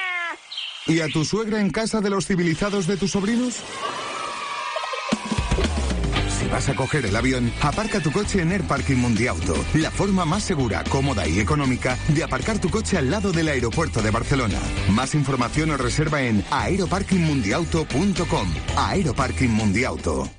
y a tu suegra en casa de los civilizados de tus sobrinos? Si vas a coger el avión, aparca tu coche en Air Parking Mundiauto, la forma más segura, cómoda y económica de aparcar tu coche al lado del aeropuerto de Barcelona. Más información o reserva en aeroparking mundiauto punto com. Aeroparking Mundiauto.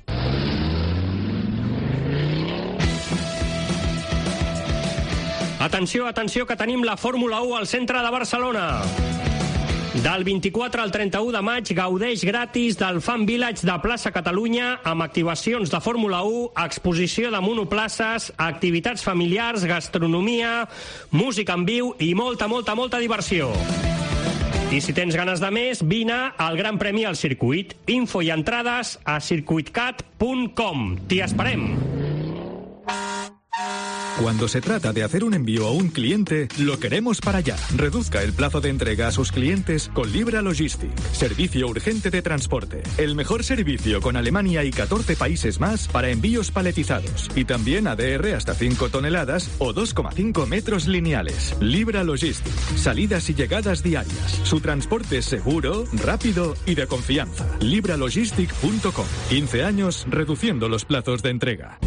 Atenció, atenció, que tenim la Fórmula u al centre de Barcelona. Del vint-i-quatre al trenta-u de maig gaudeix gratis del Fan Village de Plaça Catalunya amb activacions de Fórmula u, exposició de monoplaces, activitats familiars, gastronomia, música en viu i molta, molta, molta diversió. I si tens ganes de més, vine al Gran Premi al circuit. Info i entrades a circuitcat punt com. T'hi esperem. Cuando se trata de hacer un envío a un cliente, lo queremos para allá. Reduzca el plazo de entrega a sus clientes con Libra Logistic. Servicio urgente de transporte. El mejor servicio con Alemania y catorce países más para envíos paletizados. Y también A D R hasta cinco toneladas o dos coma cinco metros lineales. Libra Logistic. Salidas y llegadas diarias. Su transporte es seguro, rápido y de confianza. libra logistic punto com. quince años reduciendo los plazos de entrega.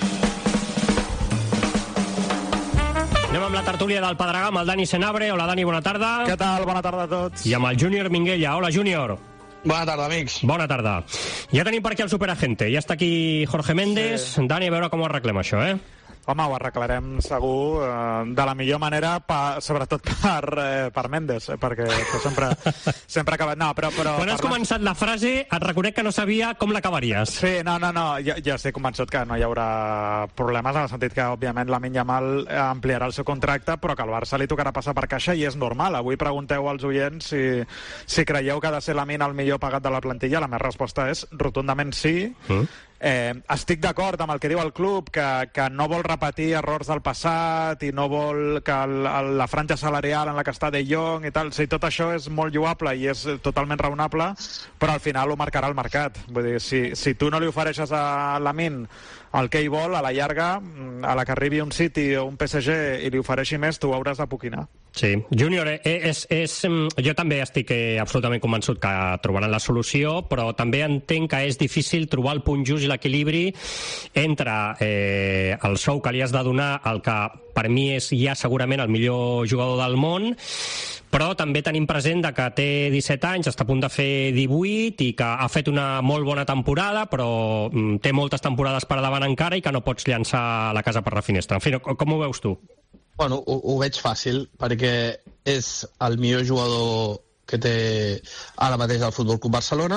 Anem amb la tertúlia del Pedregà amb el Dani Senabre. Hola, Dani, bona tarda. Què tal? Bona tarda a tots. I amb el Júnior Minguella. Hola, Júnior. Bona tarda, amics. Bona tarda. Ja tenim per aquí el superagente. Ja està aquí Jorge Méndez. Sí. Dani, a veure com ho arreglem, això, eh? Home, ho arreglarem segur eh, de la millor manera, pa, sobretot per, eh, per Méndez, eh, perquè sempre, sempre acaba... No, però, però, Quan has parlant... començat la frase, et reconec que no sabia com l'acabaries. Sí, no, no, no, jo, jo estic convençut que no hi haurà problemes, en el sentit que, òbviament, Lamine Yamal ampliarà el seu contracte, però que al Barça li tocarà passar per caixa i és normal. Avui pregunteu als oients si, si creieu que ha de ser Lamine el millor pagat de la plantilla. La meva resposta és rotundament sí. Mm. Eh, estic d'acord amb el que diu el club, que, que no vol repetir errors del passat i no vol que el, el, la franja salarial en la que està De Jong i tal, sí, tot això és molt lloable i és totalment raonable, però al final ho marcarà el mercat. Vull dir, si, si tu no li ofereixes a Lamine el que ell vol, a la llarga, a la que arribi un City o un P S G i li ofereixi més, tu ho hauràs de poquinar. Sí, Júnior, és, és, jo també estic absolutament convençut que trobaran la solució, però també entenc que és difícil trobar el punt just i l'equilibri entre eh, el sou que li has de donar, el que per mi és ja segurament el millor jugador del món, però també tenim present que té disset anys, està a punt de fer divuit i que ha fet una molt bona temporada, però té moltes temporades per davant encara i que no pots llançar la casa per la finestra. En fi, com ho veus tu? Bueno, ho, ho veig fàcil, perquè és el millor jugador que té ara mateix el Futbol Club Barcelona,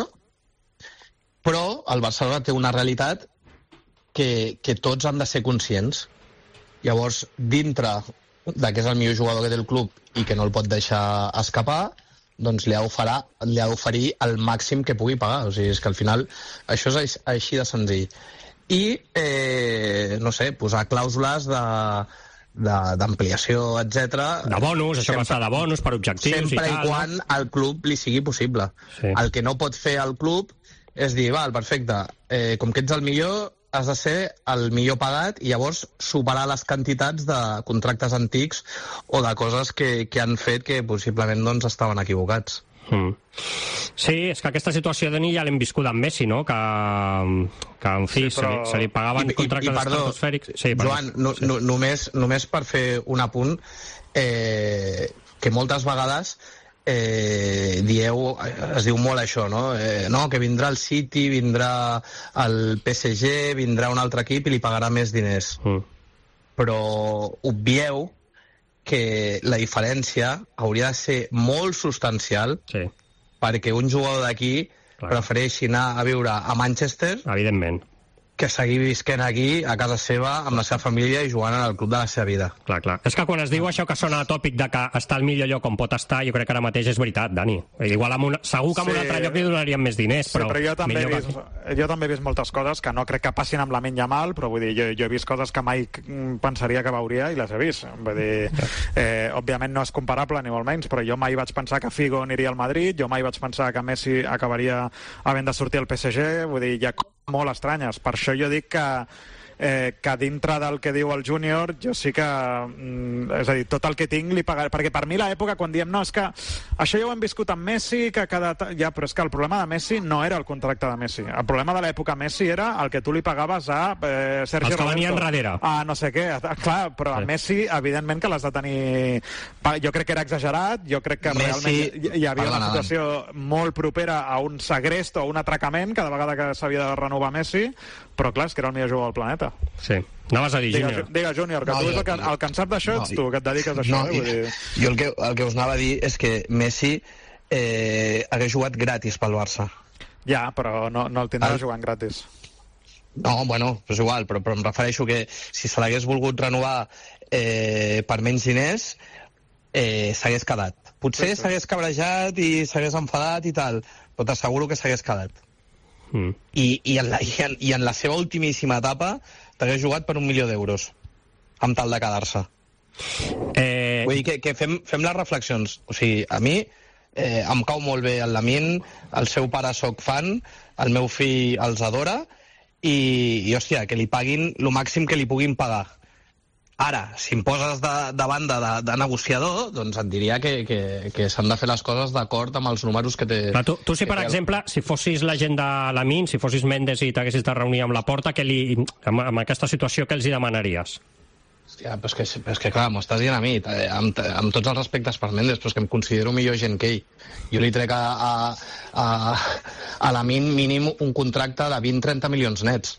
però el Barcelona té una realitat que, que tots han de ser conscients. Llavors, dintre de que és el millor jugador que té el club i que no el pot deixar escapar, doncs li ha d'oferir, li ha d'oferir el màxim que pugui pagar. O sigui, és que al final això és així de senzill. I, eh, no sé, posar clàusules de... d'ampliació, etcètera. De bonus, això va ser de bonus per objectius i tal. Sempre i quan al club li sigui possible. Sí. El que no pot fer el club és dir, val, perfecte, eh, com que ets el millor, has de ser el millor pagat i llavors superar les quantitats de contractes antics o de coses que, que han fet que possiblement doncs, estaven equivocats. Mm. Sí, és que aquesta situació de Dani ja l'hem viscut amb Messi, no? Que, que en fi, sí, però... se, li, se li pagaven I, contractes i, i, perdó, estratosfèrics. Sí, perdó. Joan, no, sí. no, només, només per fer un apunt, eh, que moltes vegades eh, dieu, es diu molt això, no? Eh, no, que vindrà el City, vindrà el P S G, vindrà un altre equip i li pagarà més diners. Mm. Però obvieu que la diferència hauria de ser molt substancial, sí, perquè un jugador d'aquí prefereixi anar a viure a Manchester, evidentment, que seguir visquent aquí, a casa seva, amb la seva família i jugant en el club de la seva vida. Clar, clar. És que quan es diu això que sona tòpic de que està al millor lloc on pot estar, jo crec que ara mateix és veritat, Dani. Igual amb una... Segur que amb sí, un altre lloc li donaríem més diners, però... Sí, però jo també, he vist, que... jo també he vist moltes coses que no crec que passin amb Lamine Yamal, però vull dir, jo, jo he vist coses que mai pensaria que veuria i les he vist. Vull dir, eh, òbviament no és comparable, ni molt menys, però jo mai vaig pensar que Figo aniria al Madrid, jo mai vaig pensar que Messi acabaria havent de sortir al P S G, vull dir, hi ha molt estranyes. Per això jo dic que eh, que dintre del que diu el Júnior jo sí que, mm, és a dir, tot el que tinc li pagaré, perquè per mi l'època quan diem no, és que això ja ho hem viscut amb Messi, que cada... ja, però és que el problema de Messi no era el contracte de Messi, el problema de l'època Messi era el que tu li pagaves a eh, Sergio Els que venien darrere. a no sé què, clar, però sí, a Messi evidentment que l'has de tenir, jo crec que era exagerat, jo crec que Messi, realment hi havia una situació molt propera a un segrest o un atracament cada vegada que s'havia de renovar Messi, però clar, és que era el millor jugador del planeta. Sí. Anaves a dir, Júnior. Júnior. Digue, Júnior, que no, tu és el que, el que en sap d'això ets no, tu, que et dediques a això. No, eh? Vull dir... Jo el que, el que us anava a dir és que Messi eh, hagués jugat gratis pel Barça. Ja, però no, no el tindrà el... jugant gratis. No, bueno, és igual, però, però em refereixo que si se l'hagués volgut renovar eh, per menys diners, eh, s'hagués quedat. Potser s'hagués cabrejat i s'hagués enfadat i tal, però t'asseguro que s'hagués quedat. Mm. I, i, en la, i, en, i en la seva ultimíssima etapa t'hagués jugat per un milió d'euros amb tal de quedar-se. Eh... Vull dir que, que fem, fem les reflexions. O sigui, a mi eh, em cau molt bé el Lamine, el seu pare soc fan, el meu fill els adora i, i hòstia, que li paguin el màxim que li puguin pagar. Ara, si em poses de, de banda de, de negociador, doncs et diria que, que, que s'han de fer les coses d'acord amb els números que té... Però tu, tu si, per exemple, si fossis l'agent de Lamine, si fossis Mendes i t'haguessis de reunir amb la Porta, que li, amb, amb aquesta situació, què els hi demanaries? Hòstia, però és que, però és que clar, m'ho estàs dient a mi, amb, amb tots els respectes per Mendes, però és que em considero millor gent que ell. Jo li trec a, a, a, a Lamine mínim un contracte de vint a trenta milions nets.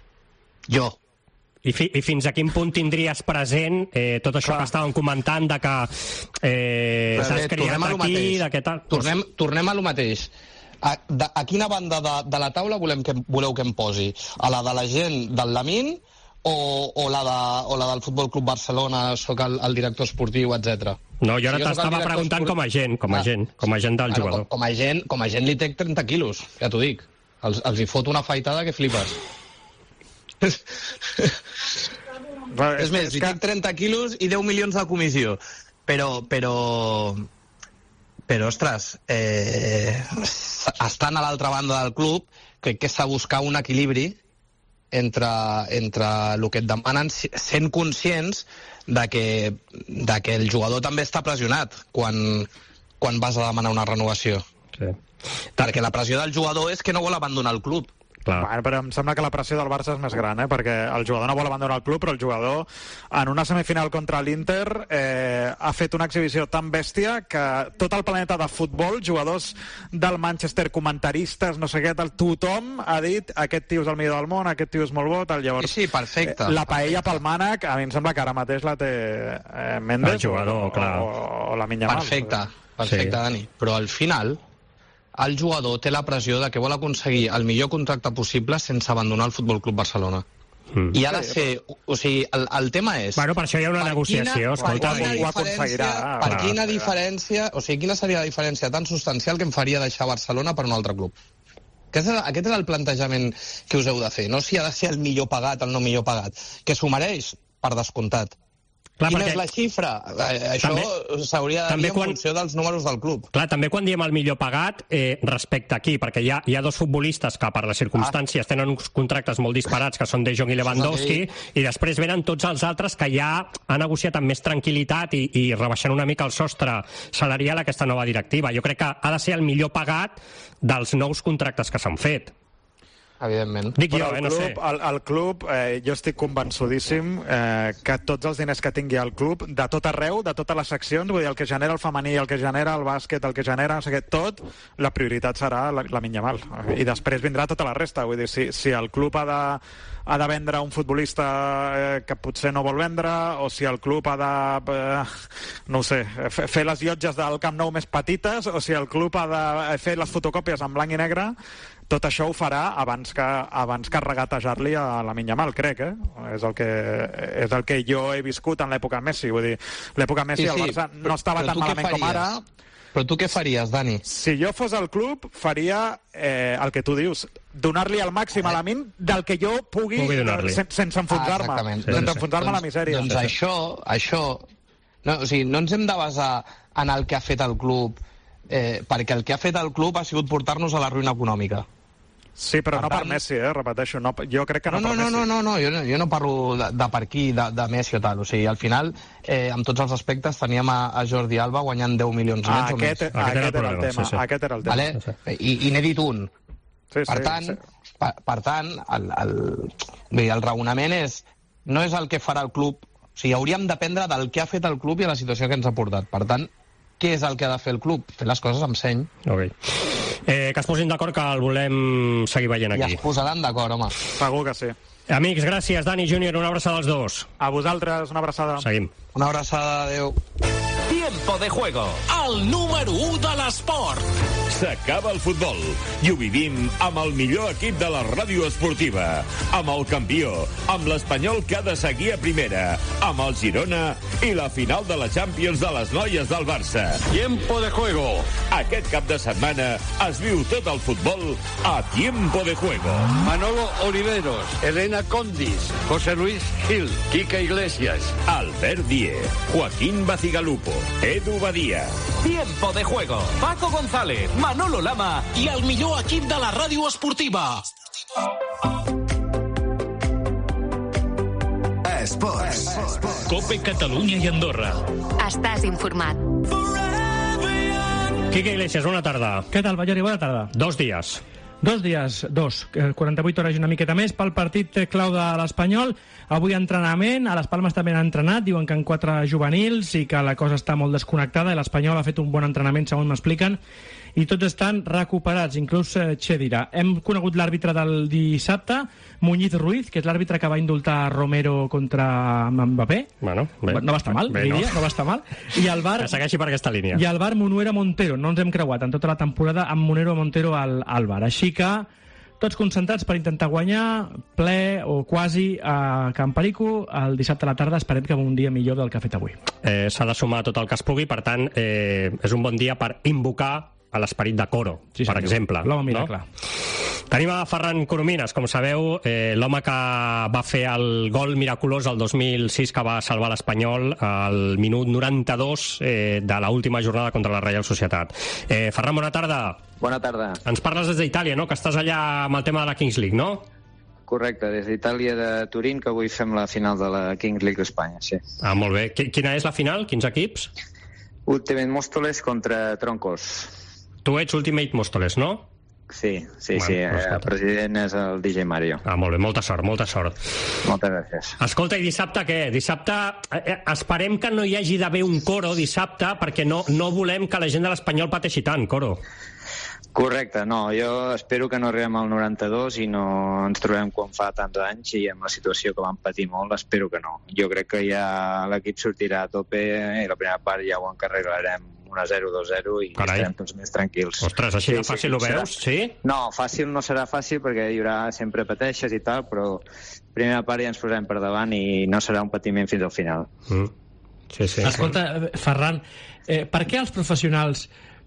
Jo. I, fi, I fins a quin punt tindries present eh, tot això Clar. que estàvem comentant de que eh, s'has criat aquí, de què tal... Tornem, tornem a lo mateix. A, de, a quina banda de, de la taula volem que, voleu que em posi? A la de la gent del Lamine o, o, la, de, o la del Futbol Club Barcelona, soc el, el director esportiu, etcètera? No, jo ara si t'estava preguntant esportiu... com a gent, com a ah. gent, com a gent del bueno, jugador. Com, com, a gent, com a gent li trec trenta quilos, ja t'ho dic. Els, els hi fot una afaitada que flipes. És més, hi tinc trenta quilos i deu milions de comissió. Però, però... Però, ostres, eh, estant a l'altra banda del club, crec que s'ha de buscar un equilibri entre, entre el que et demanen, sent conscients de que, de que el jugador també està pressionat quan, quan vas a demanar una renovació. Sí. Perquè la pressió del jugador és que no vol abandonar el club. Bueno, però em sembla que la pressió del Barça és més gran, eh? Perquè el jugador no vol abandonar el club, però el jugador en una semifinal contra l'Inter eh, ha fet una exhibició tan bèstia que tot el planeta de futbol, jugadors del Manchester, comentaristes, no sé què, tal, tothom ha dit aquest tio és el millor del món, aquest tio és molt bo, tal. Llavors, sí, sí, perfecte. Eh, la paella pel mànec, a mi em sembla que ara mateix la té eh, Mendes el jugador, o, clar. o, o la Minya Mal. Perfecte, perfecte, sí. Dani. Però al final el jugador té la pressió de que vol aconseguir el millor contracte possible sense abandonar el Futbol Club Barcelona. Mm. I ha de ser... O sigui, el, el tema és... Bueno, per això hi ha una negociació, quina, escolta. Per quina, ho diferència, per clar, quina clar. diferència... O sigui, quina seria la diferència tan substancial que em faria deixar Barcelona per un altre club? Aquest és, aquest és el plantejament que us heu de fer. No si ha de ser el millor pagat, el no millor pagat. Que s'ho mereix, per descomptat. Clar, quina és la xifra? Això s'hauria de dir en quan... funció dels números del club. Clar, també quan diem el millor pagat, eh, respecte aquí, perquè hi ha, hi ha dos futbolistes que per les circumstàncies ah. tenen uns contractes molt disparats, que són De Jong i Lewandowski, i després venen tots els altres que ja han negociat amb més tranquil·litat i, i rebaixant una mica el sostre salarial aquesta nova directiva. Jo crec que ha de ser el millor pagat dels nous contractes que s'han fet. Evidentment. Dic jo, Però el eh, no club, sé. el, el club eh, jo estic convençudíssim eh, que tots els diners que tingui el club, de tot arreu, de totes les seccions, vull dir, el que genera el femení, el que genera el bàsquet, el que genera, no sé què, tot, la prioritat serà la, la Minya Mal. I després vindrà tota la resta. Vull dir, si, si el club ha de, ha de vendre un futbolista eh, que potser no vol vendre, o si el club ha de, eh, no ho sé, fer les llotges del Camp Nou més petites, o si el club ha de fer les fotocòpies en blanc i negre, tot això ho farà abans que, abans que regatejar-li a la Minya Mal, crec, eh? És el que, és el que jo he viscut en l'època Messi. Vull dir, l'època Messi sí, sí, el Barça no estava tan malament com ara. Però tu què faries, Dani? Si jo fos el club, faria eh, el que tu dius, donar-li el màxim a la Min del que jo pugui, pugui sen, sense enfonsar-me, ah, sense doncs, enfonsar-me doncs, a la misèria. Doncs això, això no, o sigui, no ens hem de basar en el que ha fet el club, eh, perquè el que ha fet el club ha sigut portar-nos a la ruïna econòmica. Sí, però per no tant... per Messi, eh? Repeteixo. No, jo crec que no, no per no, Messi. No, no, no, jo no, jo no parlo de, de per aquí, de, de Messi o tal. O sigui, al final, eh, amb tots els aspectes, teníem a, a Jordi Alba guanyant deu milions ah, més o aquest, més. Ah, aquest, aquest era el tema. Sí, sí. Aquest era el tema. Vale? Sí, sí. I, I n'he dit un. Sí, per sí, tant, sí. Per, per tant el, el, bé, el raonament és no és el que farà el club. O sigui, hauríem d'aprendre del que ha fet el club i a la situació que ens ha portat. Per tant, què és el que ha de fer el club? Fer les coses amb seny. Ok. Eh, que es posin d'acord que el volem seguir veient aquí. I es posaran d'acord, home. Segur que sí. Amics, gràcies. Dani Júnior, una abraçada als dos. A vosaltres, una abraçada. Seguim. Una abraçada, adeu. Tiempo de juego. El número u de l'esport. S'acaba el futbol i ho vivim amb el millor equip de la ràdio esportiva, amb el campió, amb l'Espanyol que ha de seguir a primera, amb el Girona i la final de la Champions de les noies del Barça. Tiempo de juego. Aquest cap de setmana es viu tot el futbol a Tiempo de juego. Manolo Oliveros, Elena Condis, José Luis Gil, Quique Iglesias, Albert Die, Joaquín Bacigalupo, Edu Badía. Tiempo de juego. Paco González, Manolo Lama i el millor equip de la ràdio esportiva. Esports. Cope Catalunya i Andorra. Estàs informat. Quique Iglesias, bona tarda. Què tal, Ballari? Bona tarda. Dos dies. Dos dies, dos, quaranta-vuit hores i una miqueta més pel partit clau de l'Espanyol. Avui entrenament, a les Palmes també han entrenat, diuen que en quatre juvenils i que la cosa està molt desconnectada i l'Espanyol ha fet un bon entrenament, segons m'expliquen, i tots estan recuperats, inclús Chedira. Hem conegut l'àrbitre del dissabte, Muñiz Ruiz, que és l'àrbitre que va indultar Romero contra Mbappé. Bueno, bé. No va estar mal, bé, diria, no. no va estar mal. I el bar, que segueixi per aquesta línia. I el bar Munuera Montero, no ens hem creuat en tota la temporada amb Munero Montero al, al bar. Així que tots concentrats per intentar guanyar ple o quasi a Can Perico el dissabte a la tarda. Esperem que un dia millor del que ha fet avui. Eh, S'ha de sumar tot el que es pugui, per tant, eh, és un bon dia per invocar a l'esperit de Coro, Sí, per senyor. exemple. L'home miracle. Tenim a Ferran Coromines, com sabeu, eh, l'home que va fer el gol miraculós el dos mil sis que va salvar l'Espanyol al minut noranta-dos eh, de l'última jornada contra la Reial Societat. Eh, Ferran, bona tarda. Bona tarda. Ens parles des d'Itàlia, no?, que estàs allà amb el tema de la Kings League, no? Correcte, des d'Itàlia de Turín, que avui fem la final de la Kings League d'Espanya, sí. Ah, molt bé. Qui- Quina és la final? Quins equips? Ultimate Móstoles contra Troncos. Tu ets Ultimate Móstoles, no? Sí, sí, Bueno, sí. doncs El president és el D J Mario. Ah, molt bé, molta sort, molta sort. Moltes gràcies. Escolta, i dissabte què? Dissabte eh, esperem que no hi hagi d'haver un coro dissabte perquè no, no volem que la gent de l'Espanyol pateixi tant, Coro. Correcte, no, jo espero que no arribem al noranta-dos i no ens trobem quan fa tants anys i amb la situació que vam patir molt, espero que no. Jo crec que ja l'equip sortirà a tope i la primera part ja ho encarregarem un a zero, dos a zero i Carai. estarem tots més tranquils. Ostres, així de fàcil ho veus, sí? No, fàcil no serà fàcil perquè hi haurà sempre pateixes i tal, però primera part ja ens posarem per davant i no serà un patiment fins al final. Mm. Sí, sí. Escolta, Ferran, eh, per què els professionals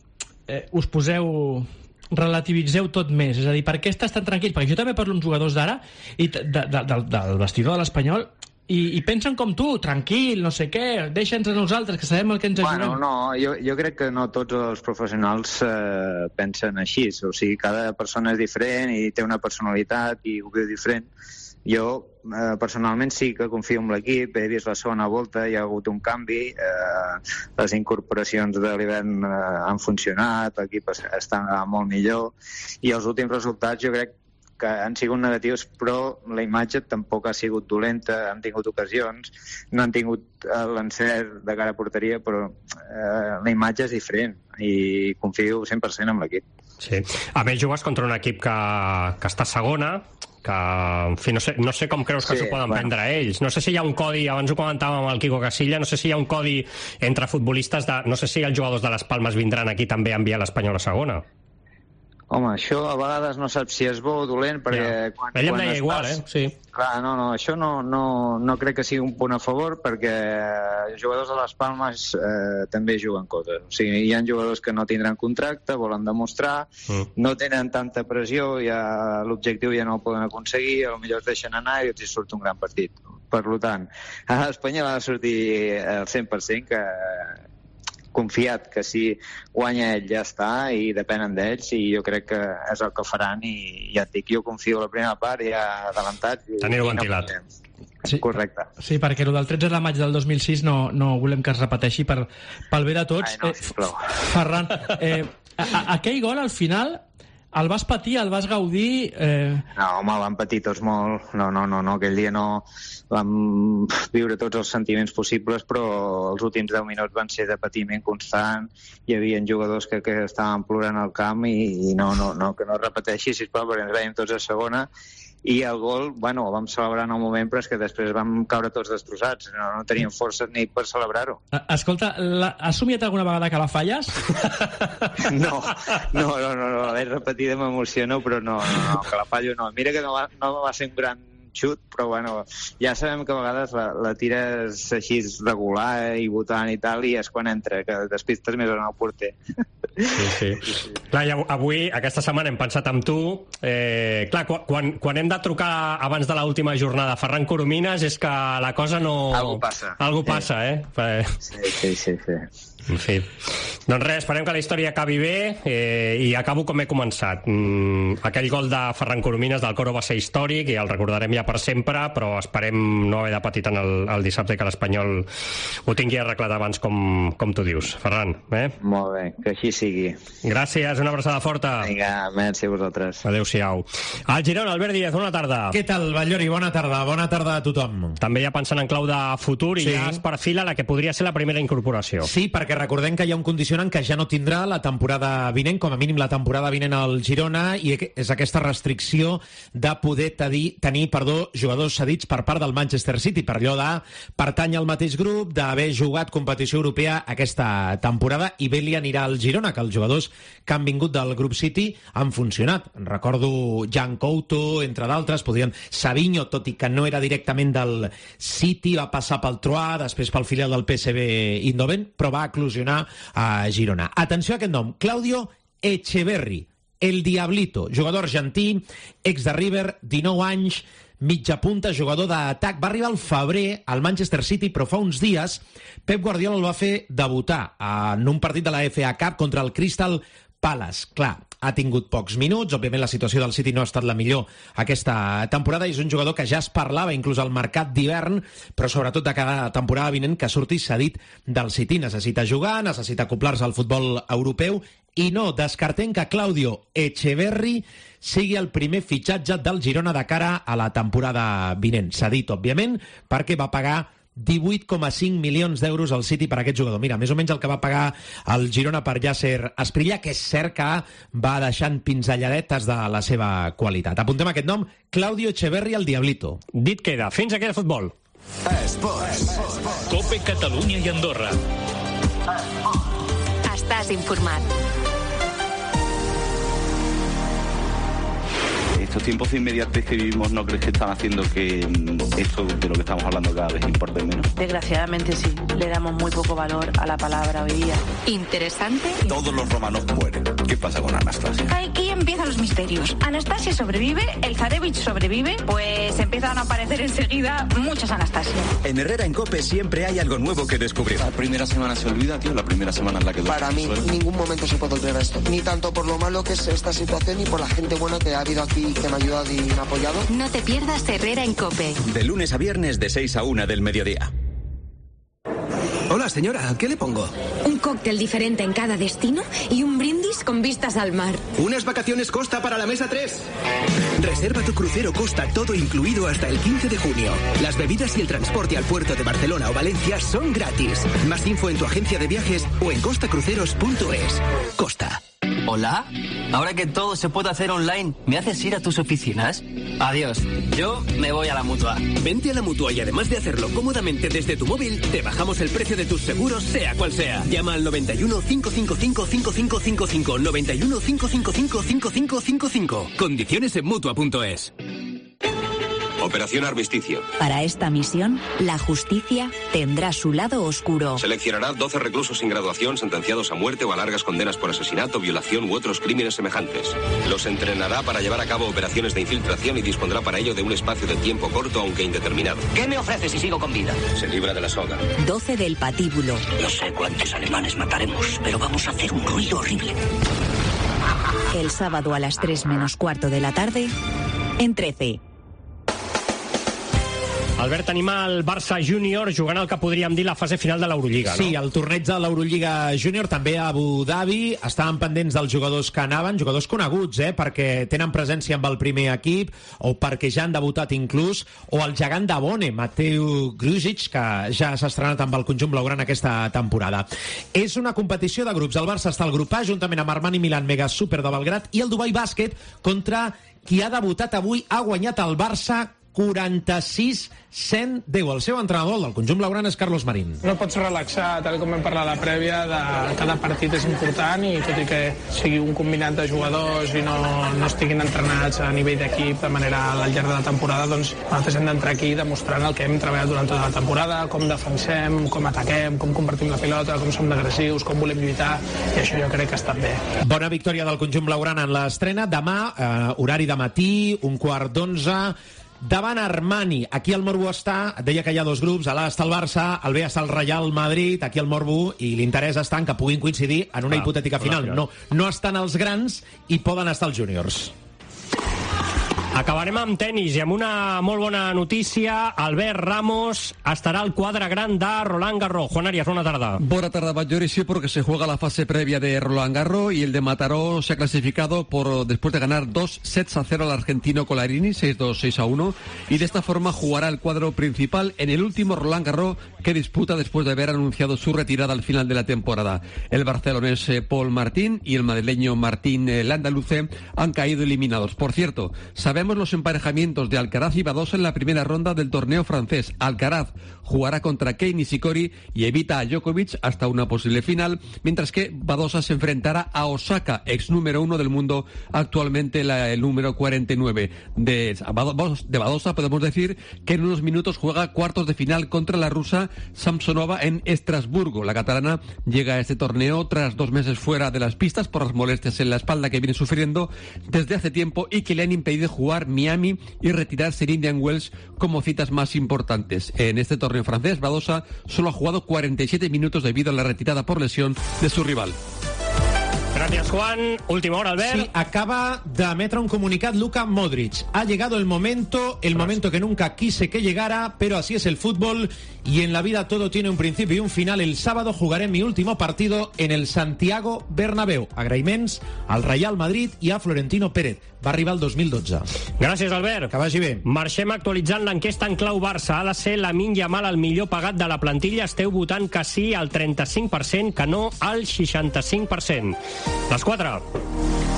eh, us poseu relativitzeu tot més? És a dir, per què estàs tan tranquil? Perquè jo també parlo amb jugadors d'ara i de, de, de, del vestidor de l'Espanyol i, i pensen com tu, tranquil, no sé què, deixa'ns a nosaltres, que sabem el que ens ajudem. Bueno, no, jo, jo crec que no tots els professionals eh, pensen així. O sigui, cada persona és diferent i té una personalitat i ho viu diferent. Jo, eh, personalment, sí que confio en l'equip, he vist la segona volta, hi ha hagut un canvi, eh, les incorporacions de l'hivern eh, han funcionat, l'equip està molt millor, i els últims resultats jo crec que han sigut negatius, però la imatge tampoc ha sigut dolenta, han tingut ocasions, no han tingut eh, l'encert de cara a porteria, però eh, la imatge és diferent i confio cent per cent en l'equip. Sí. A més, jugues contra un equip que, que està segona, que, en fi, no sé, no sé com creus que Sí, s'ho poden bueno. prendre ells. No sé si hi ha un codi, abans ho comentàvem amb el Quico Casilla, no sé si hi ha un codi entre futbolistes, de, no sé si els jugadors de les Palmes vindran aquí també a enviar l'Espanyol a segona. Home, això a vegades no saps si és bo o dolent, perquè... Ja. Quan, Ell em quan deia estàs- igual, eh? Sí. Clar, no, no, això no, no, no crec que sigui un punt a favor, perquè els jugadors de les Palmes eh, també juguen coses. O sigui, hi ha jugadors que no tindran contracte, volen demostrar, Mm. no tenen tanta pressió, ja l'objectiu ja no el poden aconseguir, potser es deixen anar i els hi surt un gran partit. Per tant, a l'Espanyol ha de sortir el cent per cent, que confiat que si guanya ell ja està i depenen d'ells, i jo crec que és el que faran, i ja et dic, jo confio a la primera part, ja adelantat. i- Tenir-ho i no ventilat. podem. Sí. Correcte. Sí, perquè el del tretze de maig del dos mil sis no, no volem que es repeteixi per, pel bé de tots. Ai, no, eh, sisplau. Ferran, eh, a, a, aquell gol al final el vas patir, el vas gaudir... Eh... No, home, vam patir tots molt. No, no, no, no, aquell dia no vam viure tots els sentiments possibles, però els últims deu minuts van ser de patiment constant. Hi havia jugadors que, que estaven plorant al camp i, i no, no, no, que no es repeteixi, sisplau, perquè ens veiem tots a segona. I el gol, bueno, el vam celebrar en el moment, però és que després vam caure tots destrossats. No, no teníem forces ni per celebrar-ho. Eh, Escolta, la, has somiat alguna vegada que la falles? No, no, no, no, no. L'he repetida, m'emociono, però no, no, no, que la fallo no. Mira que no va, no va ser un gran xut, però bueno, ja sabem que a vegades la, la tires així regular i votant i tal, i és quan entra, que despistes més en el porter. Sí, sí. Clar, i avui, aquesta setmana, hem pensat amb tu. Eh, clar, quan, quan hem de trucar abans de l'última jornada a Ferran Coromines és que la cosa no... Algo passa. Algo Sí. passa, eh? Eh, Sí, sí, sí, sí. En fi. Doncs res, esperem que la història acabi bé, eh, i acabo com he començat. Mm, aquell gol de Ferran Coromines del Coro va ser històric i el recordarem ja per sempre, però esperem no haver de patir tant el, el dissabte, que l'Espanyol ho tingui arreglat abans, com, com tu dius. Ferran, eh? Molt bé, que així sigui. Gràcies, una abraçada forta. Vinga, merci a vosaltres. Adéu-siau. Al Girona, Albert Díaz, bona tarda. Què tal, Batllori? Bona tarda. Bona tarda a tothom. També ja pensant en clau de futur i Sí. ja es perfila la que podria ser la primera incorporació. Sí, perquè recordem que hi ha un condicionant que ja no tindrà la temporada vinent, com a mínim la temporada vinent al Girona, i és aquesta restricció de poder tenir, tenir perdó, jugadors cedits per part del Manchester City, per allò de pertany al mateix grup, d'haver jugat competició europea aquesta temporada, i bé li anirà al Girona, que els jugadors que han vingut del grup City han funcionat. Recordo Jan Couto, entre d'altres, podrien Savinho, tot i que no era directament del City, va passar pel Troyes, després pel filial del P S V Eindhoven, però va eclosionar a Girona. Atenció a aquest nom, Claudio Echeverri, el Diablito, jugador argentí, ex de River, dinou anys, mitja punta, jugador d'atac. Va arribar al febrer al Manchester City, però fa uns dies Pep Guardiola el va fer debutar en un partit de la F A Cup contra el Crystal Palace. Clar, ha tingut pocs minuts, òbviament la situació del City no ha estat la millor aquesta temporada i és un jugador que ja es parlava inclús al mercat d'hivern, però sobretot de cada temporada vinent que surti cedit del City. Necessita jugar, necessita acoplar-se al futbol europeu i no descartem que Claudio Echeverri sigui el primer fitxatge del Girona de cara a la temporada vinent. Cedit, òbviament, perquè va pagar divuit coma cinc milions d'euros al City per aquest jugador. Mira, més o menys el que va pagar el Girona per Yasser Asprilla, que és cert que va deixant pinzelladetes de la seva qualitat. Apuntem aquest nom, Claudio Echeverri, el Diablito. Dit queda. Fins aquí el futbol. Esports. Cope Catalunya i Andorra. Estàs informat. Estos tiempos de inmediatez que vivimos, ¿no crees que están haciendo que esto de lo que estamos hablando cada vez importe menos? Desgraciadamente sí, le damos muy poco valor a la palabra hoy día. Interesante. Todos los romanos mueren. ¿Qué pasa con Anastasia? Aquí empiezan los misterios. Anastasia sobrevive, el Zarevich sobrevive, pues empiezan a aparecer enseguida muchas Anastasia. En Herrera en COPE siempre hay algo nuevo que descubrir. La primera semana se olvida, tío, la primera semana en la que... Para mí, en ningún momento se puede olvidar esto. Ni tanto por lo malo que es esta situación, ni por la gente buena que ha habido aquí, que me ha ayudado y me ha apoyado. No te pierdas Herrera en COPE. De lunes a viernes de seis a una del mediodía. Hola, señora, ¿qué le pongo? Un cóctel diferente en cada destino y un brindis con vistas al mar. Unas vacaciones Costa para la mesa tres. Reserva tu crucero Costa todo incluido hasta el quince de junio. Las bebidas y el transporte al puerto de Barcelona o Valencia son gratis. Más info en tu agencia de viajes o en costa cruceros punto es. Costa. ¿Hola? Ahora que todo se puede hacer online, ¿me haces ir a tus oficinas? Adiós, yo me voy a la Mutua. Vente a la Mutua y además de hacerlo cómodamente desde tu móvil, te bajamos el precio de tus seguros, sea cual sea. Llama al noventa y uno, cinco cinco cinco, cinco cinco cinco cinco, noventa y uno, cinco cinco cinco, cinco cinco cinco cinco. Condiciones en Mutua punto es. Operación Armisticio. Para esta misión, la justicia tendrá su lado oscuro. Seleccionará doce reclusos sin graduación sentenciados a muerte o a largas condenas por asesinato, violación u otros crímenes semejantes. Los entrenará para llevar a cabo operaciones de infiltración y dispondrá para ello de un espacio de tiempo corto aunque indeterminado. ¿Qué me ofreces si sigo con vida? Se libra de la soga. doce del patíbulo. No sé cuántos alemanes mataremos, pero vamos a hacer un ruido horrible. El sábado a las tres menos cuarto de la tarde, en trece. Albert, tenim el Barça Júnior jugant el que podríem dir la fase final de l'Eurolliga, no? Sí, el torneig de l'Eurolliga Júnior, també a Abu Dhabi. Estaven pendents dels jugadors que anaven, jugadors coneguts, eh, perquè tenen presència amb el primer equip o perquè ja han debutat inclús, o el gegant de Bone, Mateu Grujic, que ja s'ha estrenat amb el conjunt blaugrana aquesta temporada. És una competició de grups. El Barça està al grup A, juntament amb Armani Milan, Mega Super de Belgrat, i el Dubai Bàsquet contra qui ha debutat avui, ha guanyat el Barça quaranta-sis a cent deu. El seu entrenador, el del conjunt blaugrana, és Carlos Marín. No pots relaxar, tal com vam parlar a la prèvia, de cada partit és important i tot i que sigui un combinat de jugadors i no, no estiguin entrenats a nivell d'equip de manera al llarg de la temporada, doncs nosaltres hem d'entrar aquí demostrant el que hem treballat durant tota la temporada, com defensem, com ataquem, com compartim la pilota, com som agressius, com volem lluitar, i això jo crec que ha estat bé. Bona victòria del conjunt blaugrana en l'estrena. Demà, eh, horari de matí, un quart d'onze, davant Armani. Aquí el Morbo està, et deia que hi ha dos grups, a l'A està el Barça, al B està el Real Madrid, aquí el Morbo, i l'interès està en que puguin coincidir en una ah, hipotètica final. No, no estan els grans i poden estar els júniors. Acabarem amb tenis i amb una molt bona notícia. Albert Ramos estará al cuadra gran de Roland Garros. Juan Arias, buena tarde. Buena tarde, Bayori, sí, porque se juega la fase previa de Roland Garros y el de Mataró se ha clasificado por después de ganar dos sets a cero al argentino Colarini, seis dos, seis a uno, y de esta forma jugará el cuadro principal en el último Roland Garros que disputa después de haber anunciado su retirada al final de la temporada. El barcelonés eh, Paul Martín y el madrileño Martín eh, Landaluce han caído eliminados. Por cierto, sabemos Tenemos los emparejamientos de Alcaraz y Badosa en la primera ronda del torneo francés. Alcaraz jugará contra Kei Nishikori y evita a Djokovic hasta una posible final, mientras que Badosa se enfrentará a Osaka, ex número uno del mundo, actualmente la, el número cuarenta y nueve. De, de Badosa podemos decir que en unos minutos juega cuartos de final contra la rusa Samsonova en Estrasburgo. La catalana llega a este torneo tras dos meses fuera de las pistas por las molestias en la espalda que viene sufriendo desde hace tiempo y que le han impedido jugar Miami y retirarse en Indian Wells como citas más importantes. En este torneo francés, Badosa solo ha jugado cuarenta y siete minutos debido a la retirada por lesión de su rival. Gracias, Juan. Última hora, Albert. Sí, acaba de emetre un comunicat Luka Modric. Ha llegado el momento, el momento que nunca quise que llegara, pero así es el fútbol y en la vida todo tiene un principio y un final. El sábado jugaré mi último partido en el Santiago Bernabéu. Agraïments al Real Madrid i a Florentino Pérez. Va arribar el dos mil dotze. Gràcies, Albert. Que vagi bé. Marxem actualitzant l'enquesta en clau Barça. Ha de ser Lamine Yamal el millor pagat de la plantilla. Esteu votant que sí al trenta-cinc per cent, que no al seixanta-cinc per cent. Les quatre.